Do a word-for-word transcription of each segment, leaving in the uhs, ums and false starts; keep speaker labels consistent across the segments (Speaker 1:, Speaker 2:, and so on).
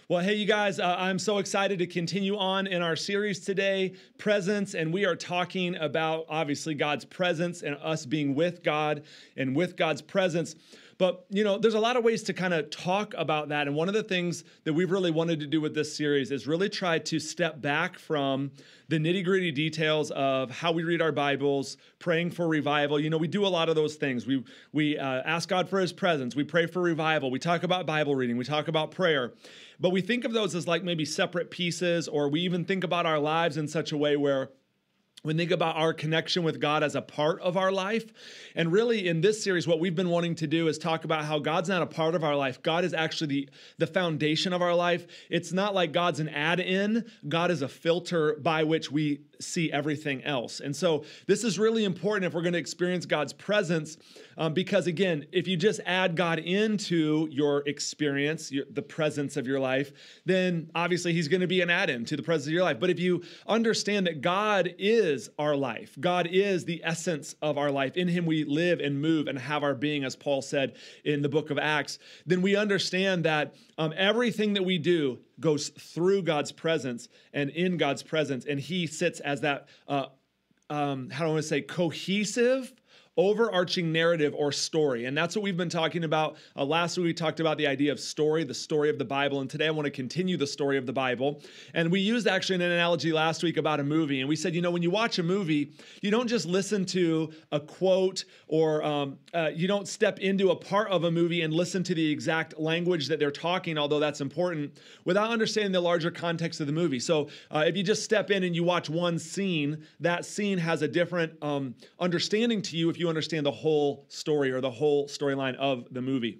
Speaker 1: Well, hey, you guys, uh, I'm so excited to continue on in our series today, Presence, and we are talking about, obviously, God's presence and us being with God and with God's presence. But, you know, there's a lot of ways to kind of talk about that. And one of the things that we've really wanted to do with this series is really try to step back from the nitty-gritty details of how we read our Bibles, praying for revival. You know, we do a lot of those things. We we uh, ask God for his presence. We pray for revival. We talk about Bible reading. We talk about prayer. But we think of those as like maybe separate pieces, or we even think about our lives in such a way where we think about our connection with God as a part of our life. And really in this series, what we've been wanting to do is talk about how God's not a part of our life. God is actually the, the foundation of our life. It's not like God's an add-in. God is a filter by which we see everything else. And so this is really important if we're going to experience God's presence, um, because again, if you just add God into your experience, your, the presence of your life, then obviously he's going to be an add-in to the presence of your life. But if you understand that God is our life, God is the essence of our life, in him we live and move and have our being, as Paul said in the book of Acts, then we understand that um, everything that we do goes through God's presence and in God's presence, and he sits as that, uh, um, how do I want to say, cohesive, overarching narrative or story. And that's what we've been talking about. Uh, last week we talked about the idea of story, the story of the Bible. And today I want to continue the story of the Bible. And we used actually an analogy last week about a movie. And we said, you know, when you watch a movie, you don't just listen to a quote or um, uh, you don't step into a part of a movie and listen to the exact language that they're talking, although that's important, without understanding the larger context of the movie. So uh, if you just step in and you watch one scene, that scene has a different um, understanding to you if you you understand the whole story or the whole storyline of the movie.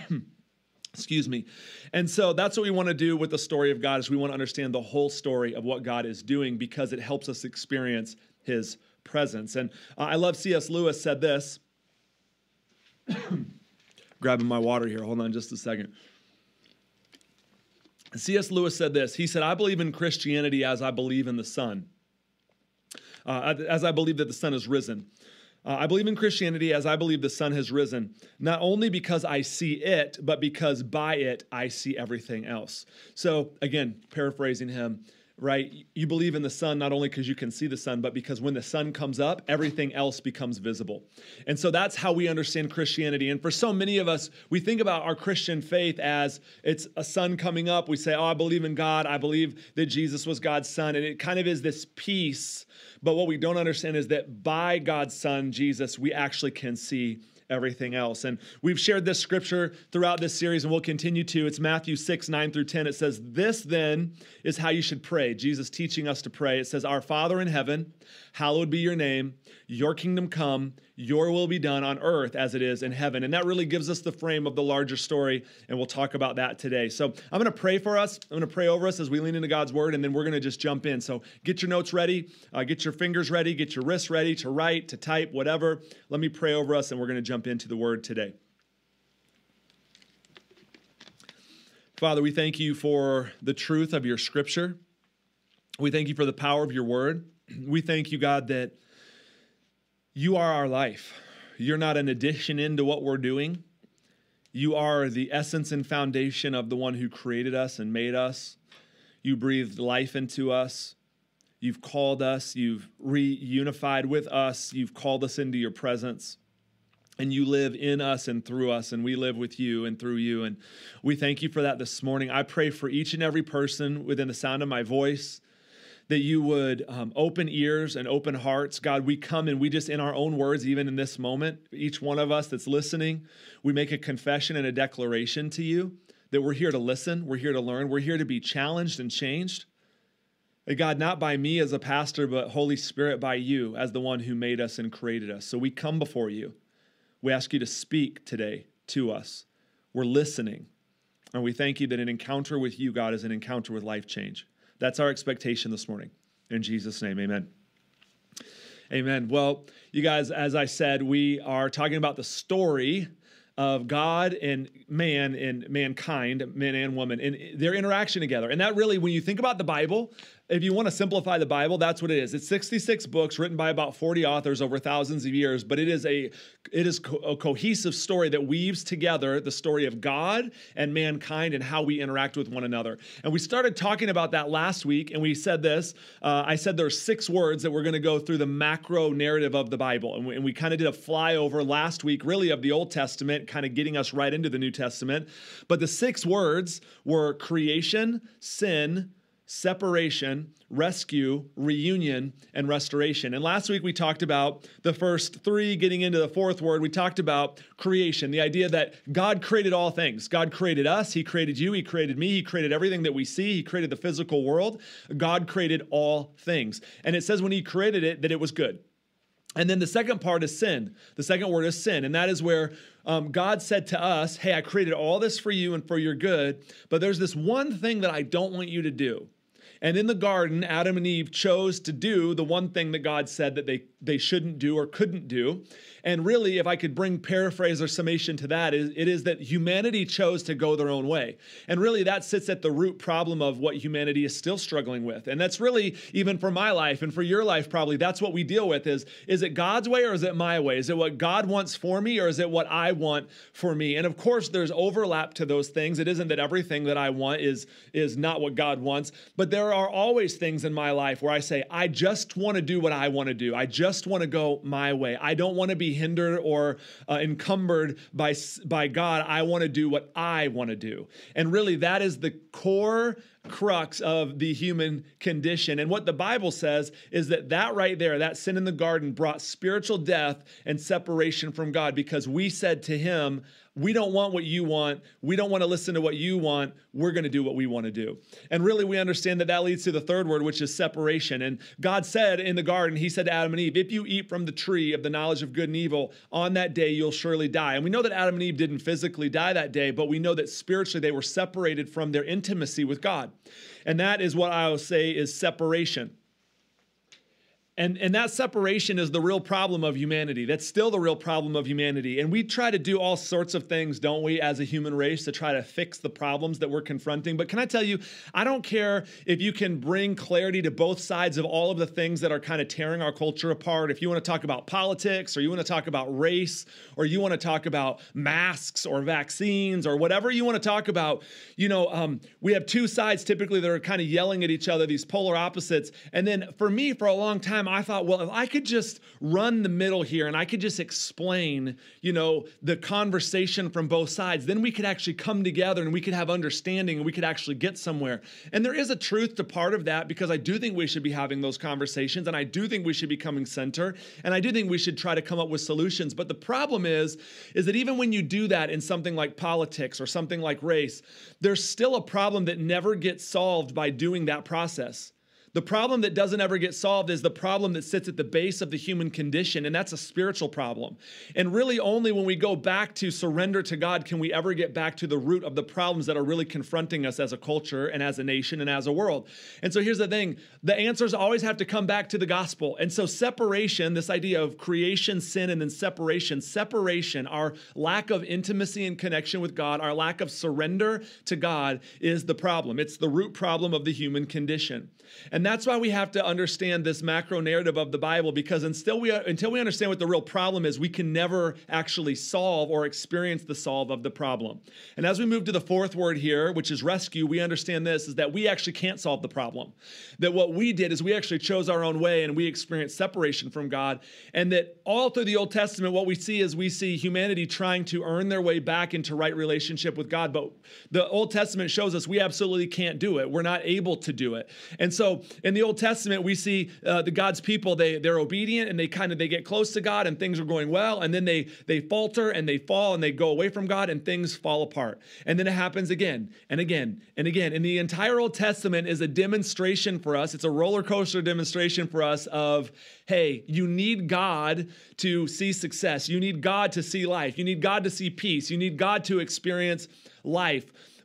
Speaker 1: Excuse me. And so that's what we want to do with the story of God, is we want to understand the whole story of what God is doing, because it helps us experience his presence. And uh, I love C S Lewis said this. Grabbing my water here. Hold on just a second. C S Lewis said this. He said, I believe in Christianity as I believe in the sun, uh, as I believe that the sun has risen. Uh, I believe in Christianity as I believe the sun has risen, not only because I see it, but because by it I see everything else. So again, paraphrasing him, right? You believe in the sun not only because you can see the sun, but because when the sun comes up, everything else becomes visible. And so that's how we understand Christianity. And for so many of us, we think about our Christian faith as it's a sun coming up. We say, oh, I believe in God. I believe that Jesus was God's son. And it kind of is this peace. But what we don't understand is that by God's son, Jesus, we actually can see everything else. And we've shared this scripture throughout this series, and we'll continue to. It's Matthew six, nine through ten. It says, this then is how you should pray. Jesus teaching us to pray. It says, our Father in heaven, hallowed be your name. Your kingdom come. Your will be done on earth as it is in heaven. And that really gives us the frame of the larger story, and we'll talk about that today. So I'm going to pray for us. I'm going to pray over us as we lean into God's word, and then we're going to just jump in. So get your notes ready. Uh, get your fingers ready. Get your wrists ready to write, to type, whatever. Let me pray over us, and we're going to jump into the word today. Father, we thank you for the truth of your scripture. We thank you for the power of your word. We thank you, God, that you are our life. You're not an addition into what we're doing. You are the essence and foundation of the one who created us and made us. You breathed life into us. You've called us. You've reunified with us. You've called us into your presence. And you live in us and through us, and we live with you and through you. And we thank you for that this morning. I pray for each and every person within the sound of my voice, that you would um, open ears and open hearts. God, we come and we just, in our own words, even in this moment, each one of us that's listening, we make a confession and a declaration to you that we're here to listen, we're here to learn, we're here to be challenged and changed. And God, not by me as a pastor, but Holy Spirit, by you as the one who made us and created us. So we come before you. We ask you to speak today to us. We're listening. And we thank you that an encounter with you, God, is an encounter with life change. That's our expectation this morning. In Jesus' name, amen. Amen. Well, you guys, as I said, we are talking about the story of God and man and mankind, man and woman, and their interaction together. And that really, when you think about the Bible, if you want to simplify the Bible, that's what it is. It's sixty-six books written by about forty authors over thousands of years, but it is a it is co- a cohesive story that weaves together the story of God and mankind and how we interact with one another. And we started talking about that last week, and we said this. Uh, I said there's six words that we're going to go through the macro narrative of the Bible, and we, and we kind of did a flyover last week, really, of the Old Testament, kind of getting us right into the New Testament. But the six words were creation, sin, separation, rescue, reunion, and restoration. And last week we talked about the first three. Getting into the fourth word, we talked about creation, the idea that God created all things. God created us, He created you, He created me, He created everything that we see, He created the physical world. God created all things. And it says when He created it that it was good. And then the second part is sin. The second word is sin. And that is where um, God said to us, hey, I created all this for you and for your good, but there's this one thing that I don't want you to do. And in the garden, Adam and Eve chose to do the one thing that God said that they, they shouldn't do or couldn't do. And really, if I could bring paraphrase or summation to that, it is that humanity chose to go their own way. And really, that sits at the root problem of what humanity is still struggling with. And that's really, even for my life and for your life, probably, that's what we deal with is, is it God's way or is it my way? Is it what God wants for me or is it what I want for me? And of course, there's overlap to those things. It isn't that everything that I want is, is not what God wants, but there are always things in my life where I say, I just want to do what I want to do. I just want to go my way. I don't want to be hindered or uh, encumbered by, by God. I want to do what I want to do. And really, that is the core crux of the human condition. And what the Bible says is that that right there, that sin in the garden brought spiritual death and separation from God because we said to Him, we don't want what you want. We don't want to listen to what you want. We're going to do what we want to do. And really, we understand that that leads to the third word, which is separation. And God said in the garden, He said to Adam and Eve, if you eat from the tree of the knowledge of good and evil, on that day you'll surely die. And we know that Adam and Eve didn't physically die that day, but we know that spiritually they were separated from their intimacy with God. And that is what I will say is separation. And, and that separation is the real problem of humanity. That's still the real problem of humanity. And we try to do all sorts of things, don't we, as a human race to try to fix the problems that we're confronting. But can I tell you, I don't care if you can bring clarity to both sides of all of the things that are kind of tearing our culture apart. If you want to talk about politics, or you want to talk about race, or you want to talk about masks or vaccines, or whatever you want to talk about, you know, um, we have two sides typically that are kind of yelling at each other, these polar opposites. And then for me, for a long time, I thought, well, if I could just run the middle here and I could just explain, you know, the conversation from both sides, then we could actually come together and we could have understanding and we could actually get somewhere. And there is a truth to part of that because I do think we should be having those conversations and I do think we should be coming center and I do think we should try to come up with solutions. But the problem is, is that even when you do that in something like politics or something like race, there's still a problem that never gets solved by doing that process. The problem that doesn't ever get solved is the problem that sits at the base of the human condition, and that's a spiritual problem. And really only when we go back to surrender to God can we ever get back to the root of the problems that are really confronting us as a culture and as a nation and as a world. And so here's the thing, the answers always have to come back to the gospel. And so separation, this idea of creation, sin, and then separation, separation, our lack of intimacy and connection with God, our lack of surrender to God is the problem. It's the root problem of the human condition. And that's why we have to understand this macro narrative of the Bible, because until we, until we understand what the real problem is, we can never actually solve or experience the solve of the problem. And as we move to the fourth word here, which is rescue, we understand this, is that we actually can't solve the problem. That what we did is we actually chose our own way and we experienced separation from God. And that all through the Old Testament, what we see is we see humanity trying to earn their way back into right relationship with God. But the Old Testament shows us we absolutely can't do it. We're not able to do it. And so in the Old Testament, we see uh, the God's people, they, they're obedient and they kind of, they get close to God and things are going well. And then they, they falter and they fall and they go away from God and things fall apart. And then it happens again and again and again. And the entire Old Testament is a demonstration for us. It's a roller coaster demonstration for us of, hey, you need God to see success. You need God to see life. You need God to see peace. You need God to experience life.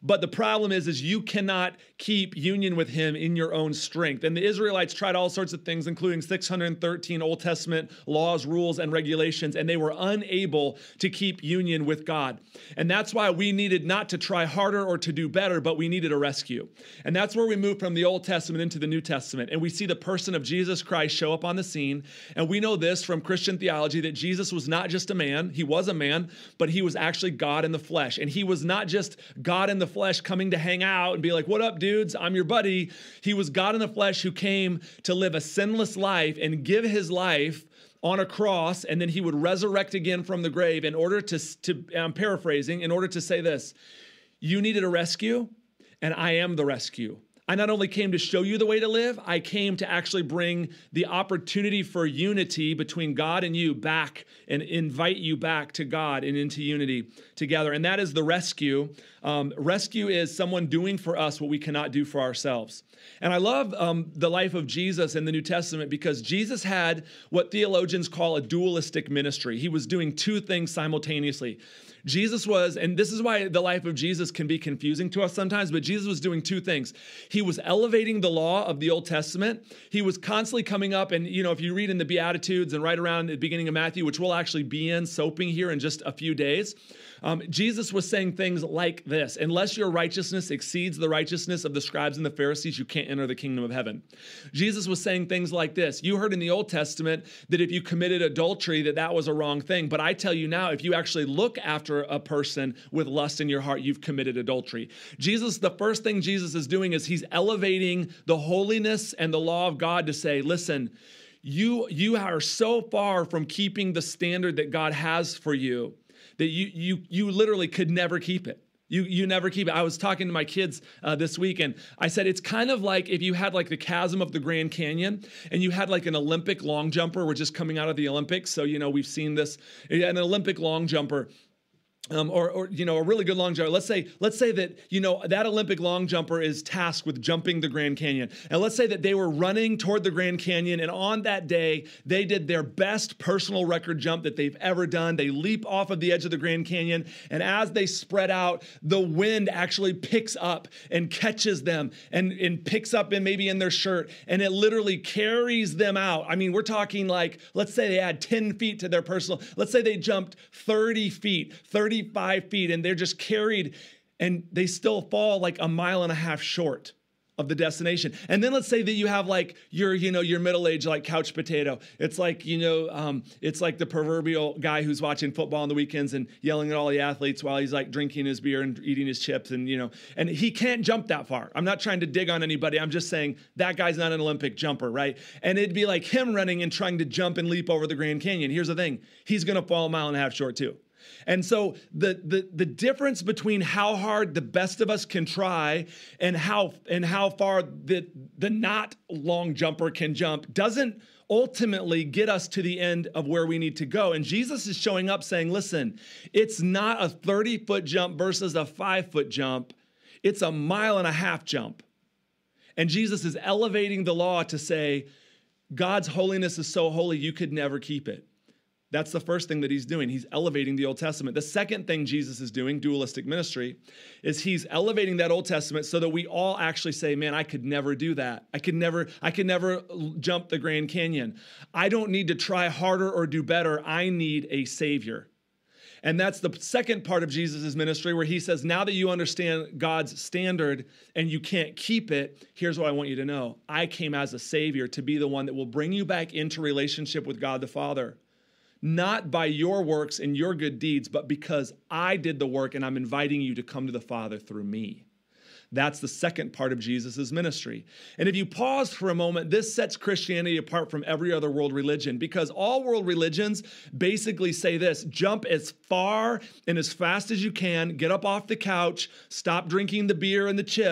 Speaker 1: But the problem is, is you cannot keep union with him in your own strength. And the Israelites tried all sorts of things, including six hundred thirteen Old Testament laws, rules, and regulations, and they were unable to keep union with God. And that's why we needed not to try harder or to do better, but we needed a rescue. And that's where we move from the Old Testament into the New Testament. And we see the person of Jesus Christ show up on the scene. And we know this from Christian theology, that Jesus was not just a man. He was a man, but he was actually God in the flesh. And he was not just God in the flesh coming to hang out and be like, what up, dudes? I'm your buddy. He was God in the flesh who came to live a sinless life and give his life on a cross, and then he would resurrect again from the grave in order to, to I'm paraphrasing, in order to say this: you needed a rescue, and I am the rescue. I not only came to show you the way to live, I came to actually bring the opportunity for unity between God and you back and invite you back to God and into unity together. And that is the rescue. Um, rescue is someone doing for us what we cannot do for ourselves. And I love um, the life of Jesus in the New Testament because Jesus had what theologians call a dualistic ministry. He was doing two things simultaneously. Jesus was, and this is why the life of Jesus can be confusing to us sometimes, but Jesus was doing two things. He was elevating the law of the Old Testament. He was constantly coming up, and you know, if you read in the Beatitudes and right around the beginning of Matthew, which we'll actually be in, soaping here in just a few days, um, Jesus was saying things like this: unless your righteousness exceeds the righteousness of the scribes and the Pharisees, you can't enter the kingdom of heaven. Jesus was saying things like this: you heard in the Old Testament that if you committed adultery, that that was a wrong thing. But I tell you now, if you actually look after a person with lust in your heart, you've committed adultery. Jesus, the first thing Jesus is doing is he's elevating the holiness and the law of God to say, listen, you, you are so far from keeping the standard that God has for you that you, you, you literally could never keep it. You, you never keep it. I was talking to my kids uh, this week, and I said, it's kind of like if you had like the chasm of the Grand Canyon and you had like an Olympic long jumper. We're just coming out of the Olympics. So, you know, we've seen this, an Olympic long jumper. Um, or, or, you know, a really good long jumper. Let's say, let's say that, you know, that Olympic long jumper is tasked with jumping the Grand Canyon. And let's say that they were running toward the Grand Canyon. And on that day, they did their best personal record jump that they've ever done. They leap off of the edge of the Grand Canyon. And as they spread out, the wind actually picks up and catches them and, and picks up in maybe in their shirt. And it literally carries them out. I mean, we're talking like, let's say they had ten feet to their personal, let's say they jumped thirty feet, thirty-five feet, and they're just carried, and they still fall like a mile and a half short of the destination. And then let's say that you have like your, you know, your middle-aged like couch potato. It's like, you know, um, it's like the proverbial guy who's watching football on the weekends and yelling at all the athletes while he's like drinking his beer and eating his chips, and, you know, and he can't jump that far. I'm not trying to dig on anybody. I'm just saying that guy's not an Olympic jumper, right? And it'd be like him running and trying to jump and leap over the Grand Canyon. Here's the thing. He's going to fall a mile and a half short too. And so the, the the difference between how hard the best of us can try and how and how far the, the not long jumper can jump doesn't ultimately get us to the end of where we need to go. And Jesus is showing up saying, listen, it's not a thirty-foot jump versus a five-foot jump. It's a mile and a half jump. And Jesus is elevating the law to say, God's holiness is so holy, you could never keep it. That's the first thing that he's doing. He's elevating the Old Testament. The second thing Jesus is doing, dualistic ministry, is he's elevating that Old Testament so that we all actually say, man, I could never do that. I could never, I could never jump the Grand Canyon. I don't need to try harder or do better. I need a Savior. And that's the second part of Jesus' ministry, where he says, now that you understand God's standard and you can't keep it, here's what I want you to know. I came as a Savior to be the one that will bring you back into relationship with God the Father. Not by your works and your good deeds, but because I did the work and I'm inviting you to come to the Father through me. That's the second part of Jesus' ministry. And if you pause for a moment, this sets Christianity apart from every other world religion, because all world religions basically say this: jump as far and as fast as you can, get up off the couch, stop drinking the beer and the chips,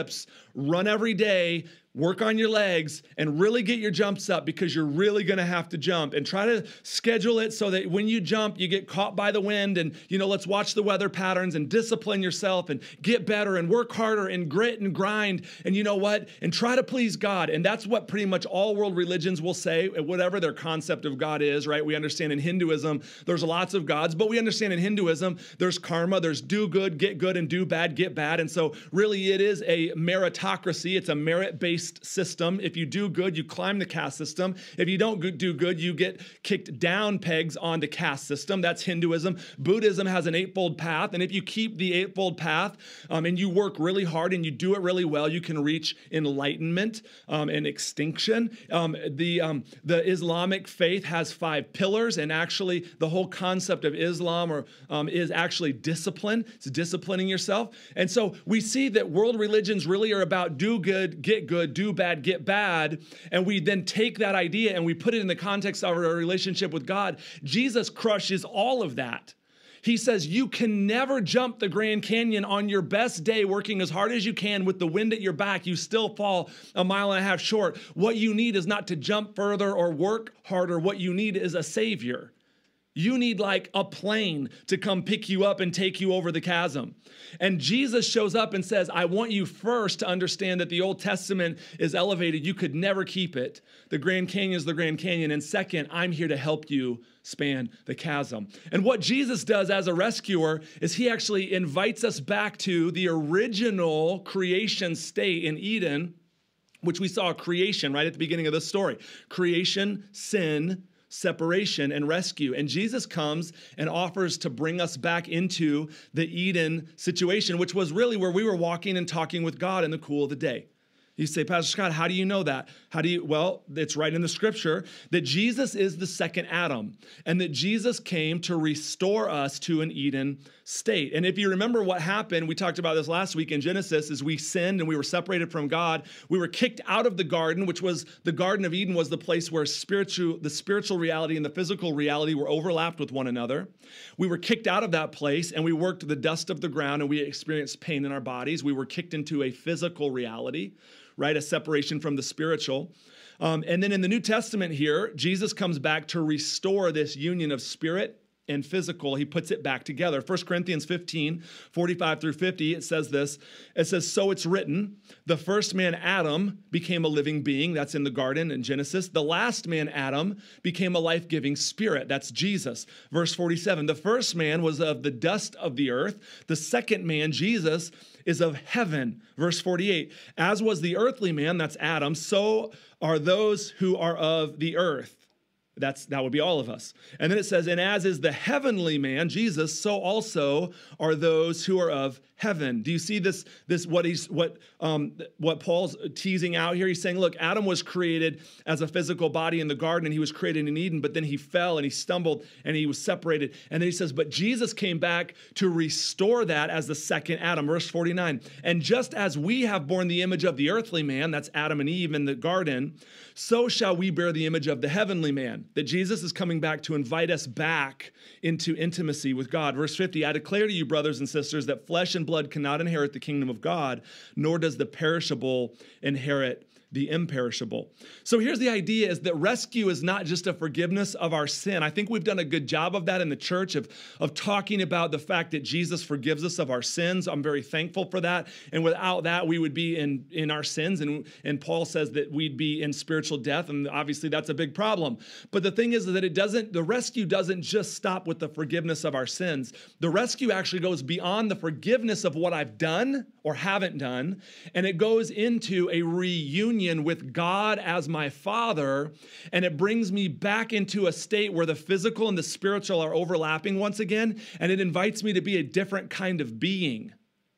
Speaker 1: run every day, work on your legs, and really get your jumps up because you're really going to have to jump. And try to schedule it so that when you jump, you get caught by the wind. And, you know, let's watch the weather patterns and discipline yourself and get better and work harder and grit and grind. And you know what? And try to please God. And that's what pretty much all world religions will say, whatever their concept of God is, right? We understand in Hinduism, there's lots of gods, but we understand in Hinduism, there's karma, there's do good, get good, and do bad, get bad. And so really it is a meritocracy. It's a merit-based system. If you do good, you climb the caste system. If you don't do good, you get kicked down pegs on the caste system. That's Hinduism. Buddhism has an eightfold path. And if you keep the eightfold path um, and you work really hard and you do it really well, you can reach enlightenment um, and extinction. Um, the, um, the Islamic faith has five pillars. And actually, the whole concept of Islam or, um, is actually discipline. It's disciplining yourself. And so we see that world religions really are about do good, get good, do bad, get bad. And we then take that idea and we put it in the context of our relationship with God. Jesus crushes all of that. He says, you can never jump the Grand Canyon on your best day, working as hard as you can with the wind at your back. You still fall a mile and a half short. What you need is not to jump further or work harder. What you need is a savior. You need like a plane to come pick you up and take you over the chasm. And Jesus shows up and says, I want you first to understand that the Old Testament is elevated. You could never keep it. The Grand Canyon is the Grand Canyon. And second, I'm here to help you span the chasm. And what Jesus does as a rescuer is he actually invites us back to the original creation state in Eden, which we saw creation right at the beginning of the story. Creation, sin, separation, and rescue. And Jesus comes and offers to bring us back into the Eden situation, which was really where we were walking and talking with God in the cool of the day. You say, Pastor Scott, how do you know that? How do you, well, it's right in the scripture that Jesus is the second Adam and that Jesus came to restore us to an Eden state. And if you remember what happened, we talked about this last week in Genesis, is we sinned and we were separated from God. We were kicked out of the garden, which was the Garden of Eden was the place where spiritual, the spiritual reality and the physical reality were overlapped with one another. We were kicked out of that place and we worked the dust of the ground and we experienced pain in our bodies. We were kicked into a physical reality, right? A separation from the spiritual. Um, and then in the New Testament here, Jesus comes back to restore this union of spirit and physical. He puts it back together. First Corinthians fifteen, forty-five through fifty, it says this. It says, so it's written, the first man, Adam, became a living being. That's in the garden in Genesis. The last man, Adam, became a life-giving spirit. That's Jesus. Verse forty-seven, the first man was of the dust of the earth. The second man, Jesus, is of heaven. Verse forty-eight, as was the earthly man, that's Adam, so are those who are of the earth. That's, that would be all of us. And then it says, and as is the heavenly man, Jesus, so also are those who are of heaven. Do you see this, this what he's what um, what Paul's teasing out here? He's saying, look, Adam was created as a physical body in the garden, and he was created in Eden, but then he fell and he stumbled and he was separated. And then he says, but Jesus came back to restore that as the second Adam. Verse forty-nine, and just as we have borne the image of the earthly man, that's Adam and Eve in the garden, so shall we bear the image of the heavenly man. That Jesus is coming back to invite us back into intimacy with God. Verse fifty, I declare to you, brothers and sisters, that flesh and blood cannot inherit the kingdom of God, nor does the perishable inherit the imperishable. So here's the idea, is that rescue is not just a forgiveness of our sin. I think we've done a good job of that in the church, of, of talking about the fact that Jesus forgives us of our sins. I'm very thankful for that. And without that, we would be in, in our sins. And, and Paul says that we'd be in spiritual death. And obviously that's a big problem. But the thing is that it doesn't, the rescue doesn't just stop with the forgiveness of our sins. The rescue actually goes beyond the forgiveness of what I've done or haven't done. And it goes into a reunion with God as my Father, and it brings me back into a state where the physical and the spiritual are overlapping once again, and it invites me to be a different kind of being.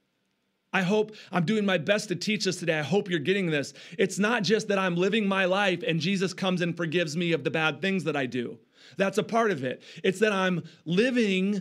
Speaker 1: I hope I'm doing my best to teach this today. I hope you're getting this. It's not just that I'm living my life and Jesus comes and forgives me of the bad things that I do. That's a part of it. It's that I'm living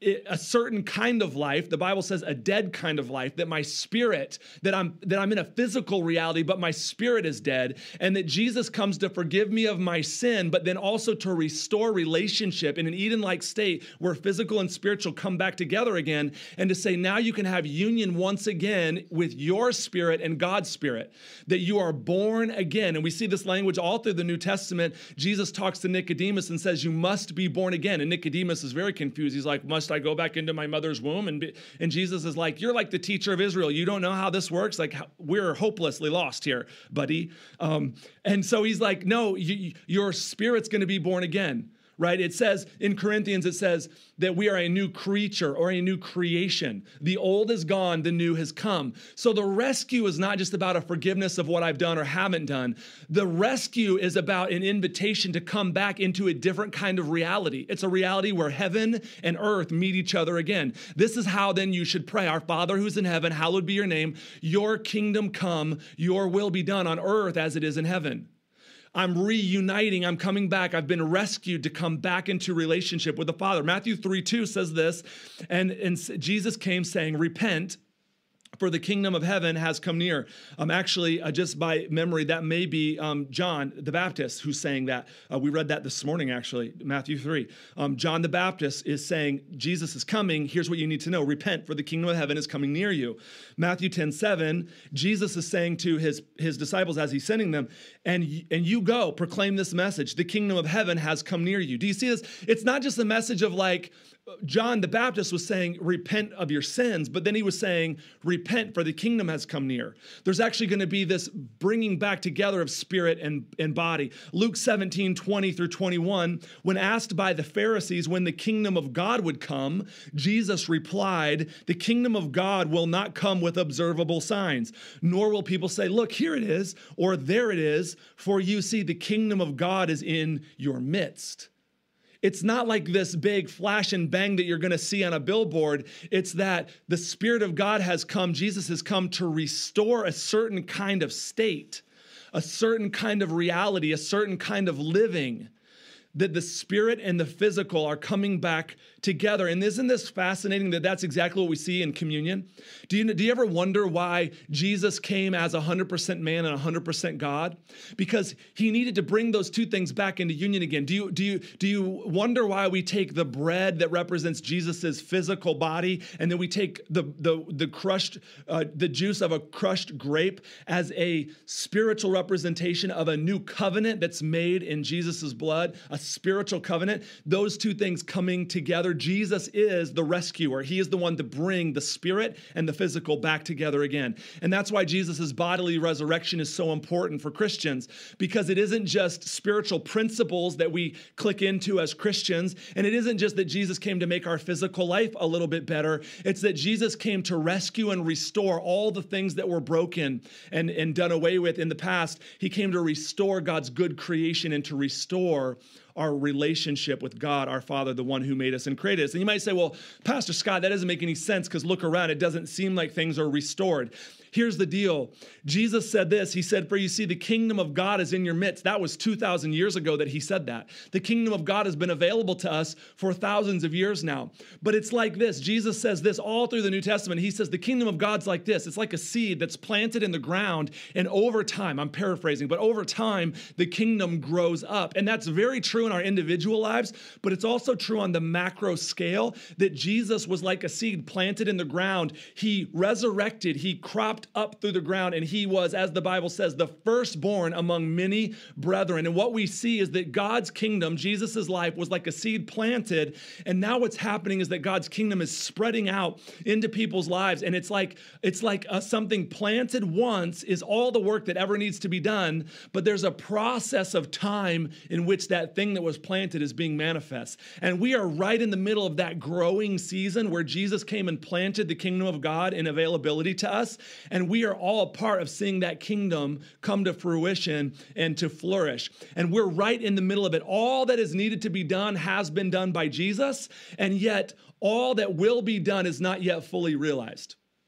Speaker 1: a certain kind of life. The Bible says a dead kind of life, that my spirit, that I'm that I'm in a physical reality, but my spirit is dead, and that Jesus comes to forgive me of my sin, but then also to restore relationship in an Eden-like state where physical and spiritual come back together again, and to say now you can have union once again with your spirit and God's spirit, that you are born again. And we see this language all through the New Testament. Jesus talks to Nicodemus and says, you must be born again. And Nicodemus is very confused. He's like, must I go back into my mother's womb? And, be, and Jesus is like, you're like the teacher of Israel. You don't know how this works? Like, we're hopelessly lost here, buddy. Um, and so he's like, no, you, your spirit's going to be born again. Right? It says in Corinthians, it says that we are a new creature or a new creation. The old is gone, the new has come. So the rescue is not just about a forgiveness of what I've done or haven't done. The rescue is about an invitation to come back into a different kind of reality. It's a reality where heaven and earth meet each other again. This is how then you should pray. Our Father who's in heaven, hallowed be your name. Your kingdom come, your will be done on earth as it is in heaven. I'm reuniting, I'm coming back. I've been rescued to come back into relationship with the Father. Matthew three two says this, and, and Jesus came saying, repent, for the kingdom of heaven has come near. Um, actually, uh, just by memory, that may be um, John the Baptist who's saying that. Uh, we read that this morning, actually, Matthew three. Um, John the Baptist is saying, Jesus is coming. Here's what you need to know. Repent, for the kingdom of heaven is coming near you. Matthew ten seven, Jesus is saying to his, his disciples as he's sending them, and, and you go, proclaim this message. The kingdom of heaven has come near you. Do you see this? It's not just a message of like, John the Baptist was saying, repent of your sins, but then he was saying, repent, for the kingdom has come near. There's actually going to be this bringing back together of spirit and, and body. Luke seventeen, twenty through twenty-one, when asked by the Pharisees when the kingdom of God would come, Jesus replied, the kingdom of God will not come with observable signs, nor will people say, look, here it is, or there it is, for you see the kingdom of God is in your midst. It's not like this big flash and bang that you're going to see on a billboard. It's that the Spirit of God has come. Jesus has come to restore a certain kind of state, a certain kind of reality, a certain kind of living, that the spirit and the physical are coming back together. And isn't this fascinating that that's exactly what we see in communion? Do you, do you ever wonder why Jesus came as one hundred percent man and one hundred percent God? Because he needed to bring those two things back into union again. Do you, do you, do you wonder why we take the bread that represents Jesus's physical body, and then we take the, the, the crushed, uh, the juice of a crushed grape as a spiritual representation of a new covenant that's made in Jesus's blood, a spiritual covenant, those two things coming together. Jesus is the rescuer. He is the one to bring the spirit and the physical back together again. And that's why Jesus's bodily resurrection is so important for Christians, because it isn't just spiritual principles that we click into as Christians. And it isn't just that Jesus came to make our physical life a little bit better. It's that Jesus came to rescue and restore all the things that were broken and, and done away with in the past. He came to restore God's good creation and to restore our relationship with God, our Father, the one who made us and created us. And you might say, well, Pastor Scott, that doesn't make any sense because look around. It doesn't seem like things are restored. Here's the deal. Jesus said this. He said, for you see, the kingdom of God is in your midst. That was two thousand years ago that he said that. The kingdom of God has been available to us for thousands of years now. But it's like this. Jesus says this all through the New Testament. He says the kingdom of God's like this. It's like a seed that's planted in the ground. And over time, I'm paraphrasing, but over time, the kingdom grows up. And that's very true in our individual lives, but it's also true on the macro scale that Jesus was like a seed planted in the ground. He resurrected, he cropped up through the ground, and he was, as the Bible says, the firstborn among many brethren. And what we see is that God's kingdom, Jesus's life, was like a seed planted, and now what's happening is that God's kingdom is spreading out into people's lives, and it's like it's like uh, something planted once is all the work that ever needs to be done, but there's a process of time in which that thing that was planted is being manifest. And we are right in the middle of that growing season where Jesus came and planted the kingdom of God in availability to us. And we are all a part of seeing that kingdom come to fruition and to flourish. And we're right in the middle of it. All that is needed to be done has been done by Jesus. And yet all that will be done is not yet fully realized.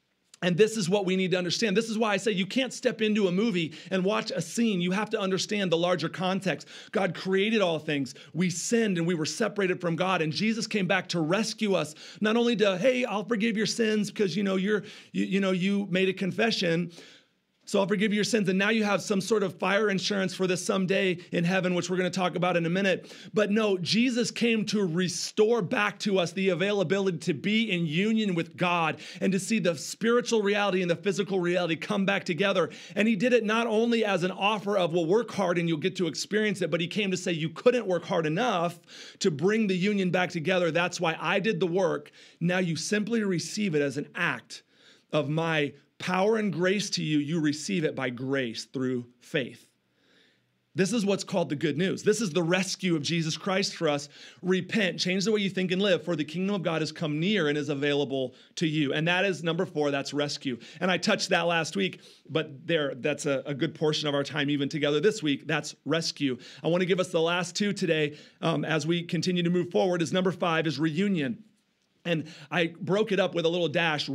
Speaker 1: And this is what we need to understand. This is why I say you can't step into a movie and watch a scene. You have to understand the larger context. God created all things. We sinned and we were separated from God. And Jesus came back to rescue us. Not only to, hey, I'll forgive your sins because, you know, you're, you, you know, you made a confession. So I'll forgive you your sins. And now you have some sort of fire insurance for this someday in heaven, which we're going to talk about in a minute. But no, Jesus came to restore back to us the availability to be in union with God and to see the spiritual reality and the physical reality come back together. And he did it not only as an offer of, well, work hard and you'll get to experience it, but he came to say you couldn't work hard enough to bring the union back together. That's why I did the work. Now you simply receive it as an act of my power and grace to you. You receive it by grace through faith. This is what's called the good news. This is the rescue of Jesus Christ for us. Repent, change the way you think and live, for the kingdom of God has come near and is available to you. And that is number four, that's rescue. And I touched that last week, but there, that's a, a good portion of our time even together this week. That's rescue. I want to give us the last two today um, as we continue to move forward. Is number five is reunion. And I broke it up with a little dash,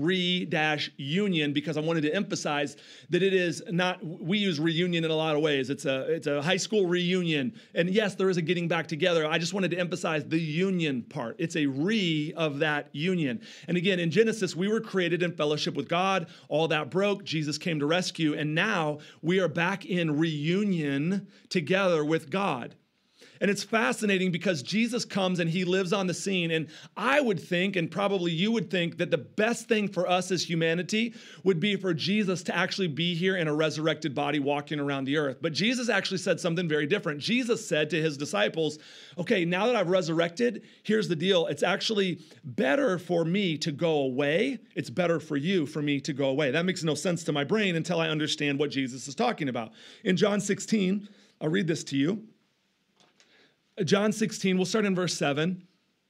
Speaker 1: re-union, because I wanted to emphasize that it is not, we use reunion in a lot of ways. It's a, it's a high school reunion. And yes, there is a getting back together. I just wanted to emphasize the union part. It's a re of that union. And again, in Genesis, we were created in fellowship with God. All that broke. Jesus came to rescue. And now we are back in reunion together with God. And it's fascinating because Jesus comes and he lives on the scene. And I would think, and probably you would think, that the best thing for us as humanity would be for Jesus to actually be here in a resurrected body walking around the earth. But Jesus actually said something very different. Jesus said to his disciples, okay, now that I've resurrected, here's the deal. It's actually better for me to go away. It's better for you for me to go away. That makes no sense to my brain until I understand what Jesus is talking about. In John sixteen, I'll read this to you. John sixteen, we'll start in verse seven.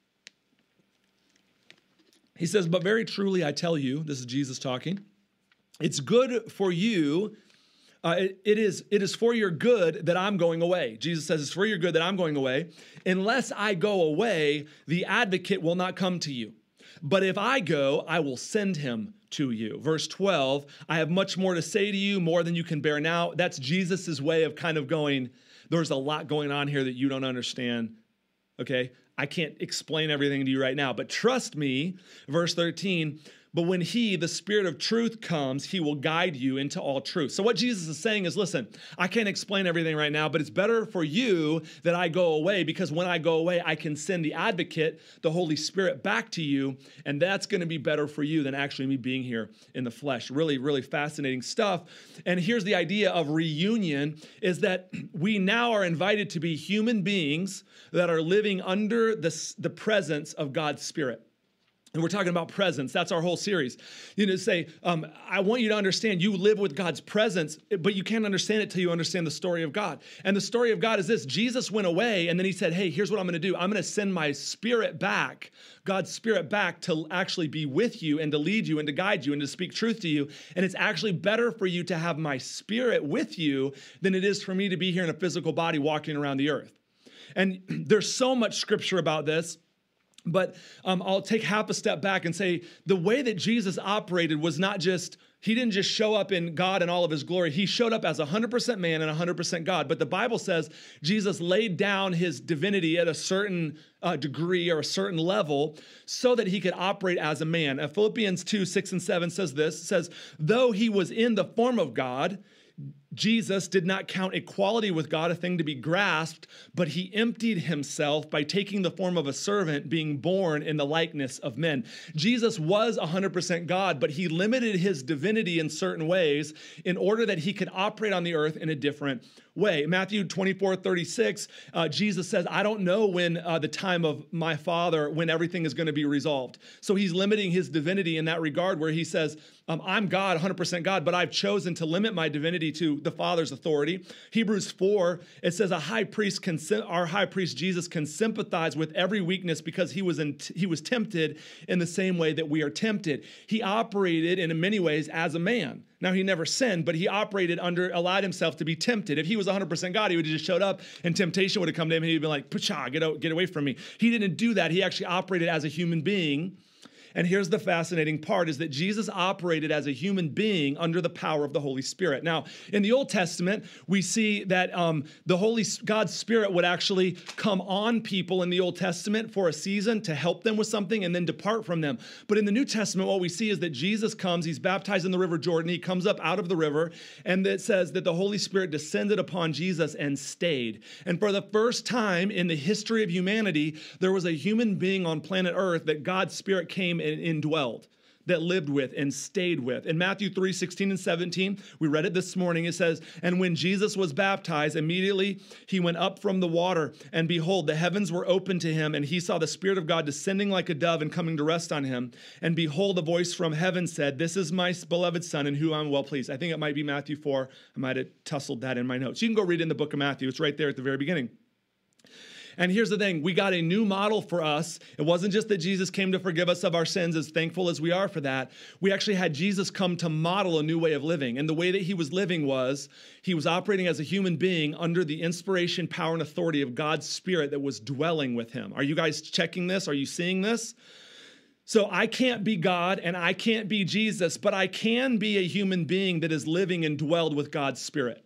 Speaker 1: He says, but very truly I tell you, this is Jesus talking, it's good for you, uh, it, it, is, it is for your good that I'm going away. Jesus says it's for your good that I'm going away. Unless I go away, the advocate will not come to you. But if I go, I will send him to you. Verse twelve, I have much more to say to you, more than you can bear now. That's Jesus's way of kind of going, there's a lot going on here that you don't understand, okay? I can't explain everything to you right now, but trust me, verse thirteen, but when he, the Spirit of truth, comes, he will guide you into all truth. So what Jesus is saying is, listen, I can't explain everything right now, but it's better for you that I go away, because when I go away, I can send the advocate, the Holy Spirit, back to you, and that's going to be better for you than actually me being here in the flesh. Really, really fascinating stuff. And here's the idea of reunion, is that we now are invited to be human beings that are living under the, the presence of God's Spirit. And we're talking about presence. That's our whole series. You know, say, um, I want you to understand you live with God's presence, but you can't understand it till you understand the story of God. And the story of God is this. Jesus went away, and then he said, hey, here's what I'm going to do. I'm going to send my Spirit back, God's Spirit back, to actually be with you and to lead you and to guide you and to speak truth to you. And it's actually better for you to have my Spirit with you than it is for me to be here in a physical body walking around the earth. And there's so much scripture about this. But um, I'll take half a step back and say the way that Jesus operated was not just, he didn't just show up in God and all of his glory. He showed up as one hundred percent man and one hundred percent God. But the Bible says Jesus laid down his divinity at a certain uh, degree or a certain level so that he could operate as a man. Uh, Philippians two, six and seven says this, says, though he was in the form of God, Jesus did not count equality with God a thing to be grasped, but he emptied himself by taking the form of a servant, being born in the likeness of men. Jesus was one hundred percent God, but he limited his divinity in certain ways in order that he could operate on the earth in a different way. Matthew twenty-four, thirty-six, uh, Jesus says, I don't know when uh, the time of my Father, when everything is going to be resolved. So he's limiting his divinity in that regard, where he says, um, I'm God, one hundred percent God, but I've chosen to limit my divinity to the Father's authority. Hebrews four, it says a high priest can, our high priest Jesus can sympathize with every weakness because he was in, he was tempted in the same way that we are tempted. He operated in many ways as a man. Now, he never sinned, but he operated under, allowed himself to be tempted. If he was one hundred percent God, he would have just showed up and temptation would have come to him and he'd been like, Pacha, get out, get away from me. He didn't do that. He actually operated as a human being. And here's the fascinating part is that Jesus operated as a human being under the power of the Holy Spirit. Now, in the Old Testament, we see that um, the Holy God's Spirit would actually come on people in the Old Testament for a season to help them with something and then depart from them. But in the New Testament, what we see is that Jesus comes, he's baptized in the River Jordan, he comes up out of the river, and it says that the Holy Spirit descended upon Jesus and stayed. And for the first time in the history of humanity, there was a human being on planet Earth that God's Spirit came and indwelled, that lived with and stayed with. In Matthew three, sixteen and seventeen, we read it this morning, it says, and when Jesus was baptized, immediately he went up from the water, and behold, the heavens were opened to him, and he saw the Spirit of God descending like a dove and coming to rest on him. And behold, a voice from heaven said, this is my beloved Son, in whom I'm well pleased. I think it might be Matthew four. I might have tussled that in my notes. You can go read it in the book of Matthew. It's right there at the very beginning. And here's the thing, we got a new model for us. It wasn't just that Jesus came to forgive us of our sins, as thankful as we are for that. We actually had Jesus come to model a new way of living. And the way that he was living was, he was operating as a human being under the inspiration, power, and authority of God's Spirit that was dwelling with him. Are you guys checking this? Are you seeing this? So I can't be God and I can't be Jesus, but I can be a human being that is living and dwelled with God's Spirit.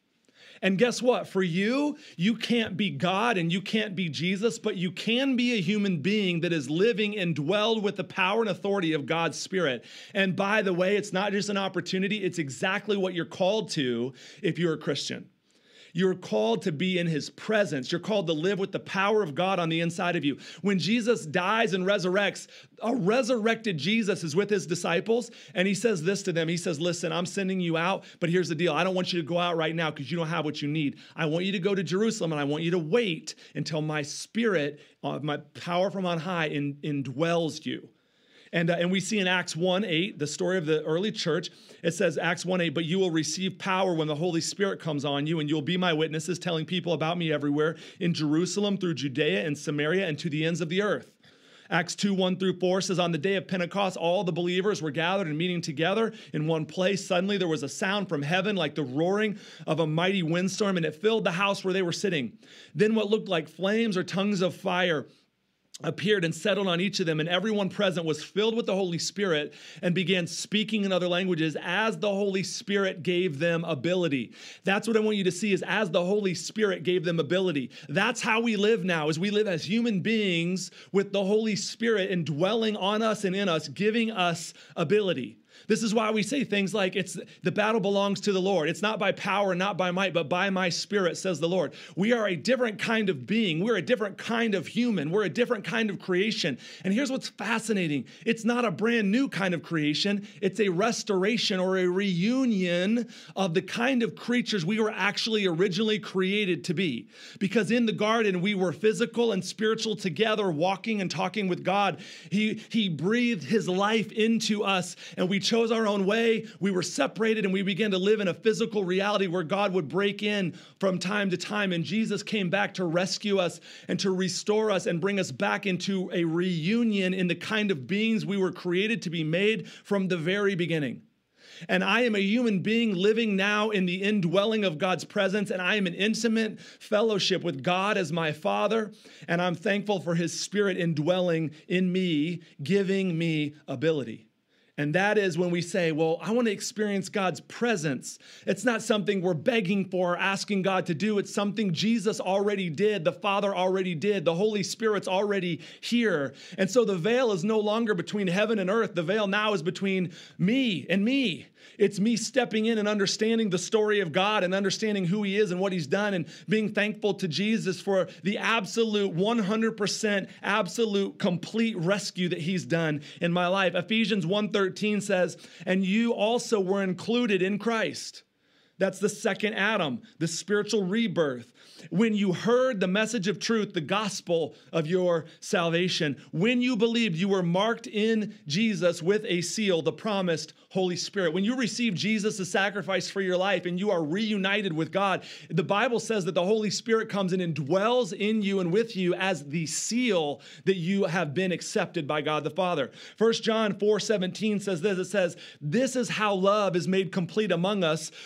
Speaker 1: And guess what? For you, you can't be God and you can't be Jesus, but you can be a human being that is living and dwelled with the power and authority of God's Spirit. And by the way, it's not just an opportunity, it's exactly what you're called to if you're a Christian. You're called to be in his presence. You're called to live with the power of God on the inside of you. When Jesus dies and resurrects, a resurrected Jesus is with his disciples, and he says this to them. He says, listen, I'm sending you out, but here's the deal. I don't want you to go out right now because you don't have what you need. I want you to go to Jerusalem, and I want you to wait until my Spirit, uh, my power from on high, in, indwells you. And, uh, and we see in Acts one eight, the story of the early church, it says, Acts one eight, but you will receive power when the Holy Spirit comes on you, and you'll be my witnesses, telling people about me everywhere, in Jerusalem, through Judea and Samaria, and to the ends of the earth. Acts two one through four says, on the day of Pentecost, all the believers were gathered and meeting together in one place. Suddenly there was a sound from heaven like the roaring of a mighty windstorm, and it filled the house where they were sitting. Then what looked like flames or tongues of fire appeared and settled on each of them, and everyone present was filled with the Holy Spirit and began speaking in other languages as the Holy Spirit gave them ability. That's what I want you to see, is as the Holy Spirit gave them ability. That's how we live now, is we live as human beings with the Holy Spirit indwelling on us and in us, giving us ability. This is why we say things like, it's the battle belongs to the Lord. It's not by power, not by might, but by my Spirit, says the Lord. We are a different kind of being. We're a different kind of human. We're a different kind of creation. And here's what's fascinating. It's not a brand new kind of creation. It's a restoration or a reunion of the kind of creatures we were actually originally created to be. Because in the garden, we were physical and spiritual together, walking and talking with God. He, he breathed his life into us, and we chose our own way. We were separated, and we began to live in a physical reality where God would break in from time to time. And Jesus came back to rescue us and to restore us and bring us back into a reunion in the kind of beings we were created to be made from the very beginning. And I am a human being living now in the indwelling of God's presence, and I am in intimate fellowship with God as my Father, and I'm thankful for his Spirit indwelling in me, giving me ability. And that is when we say, well, I want to experience God's presence. It's not something we're begging for or asking God to do. It's something Jesus already did. The Father already did. The Holy Spirit's already here. And so the veil is no longer between heaven and earth. The veil now is between me and me. It's me stepping in and understanding the story of God and understanding who he is and what he's done, and being thankful to Jesus for the absolute one hundred percent absolute complete rescue that he's done in my life. Ephesians one thirteen says, and you also were included in Christ. That's the second Adam, the spiritual rebirth. When you heard the message of truth, the gospel of your salvation, when you believed, you were marked in Jesus with a seal, the promised Holy Spirit. When you receive Jesus as sacrifice for your life and you are reunited with God, the Bible says that the Holy Spirit comes in and dwells in you and with you as the seal that you have been accepted by God the Father. First John four seventeen says this, it says, this is how love is made complete among us, so that we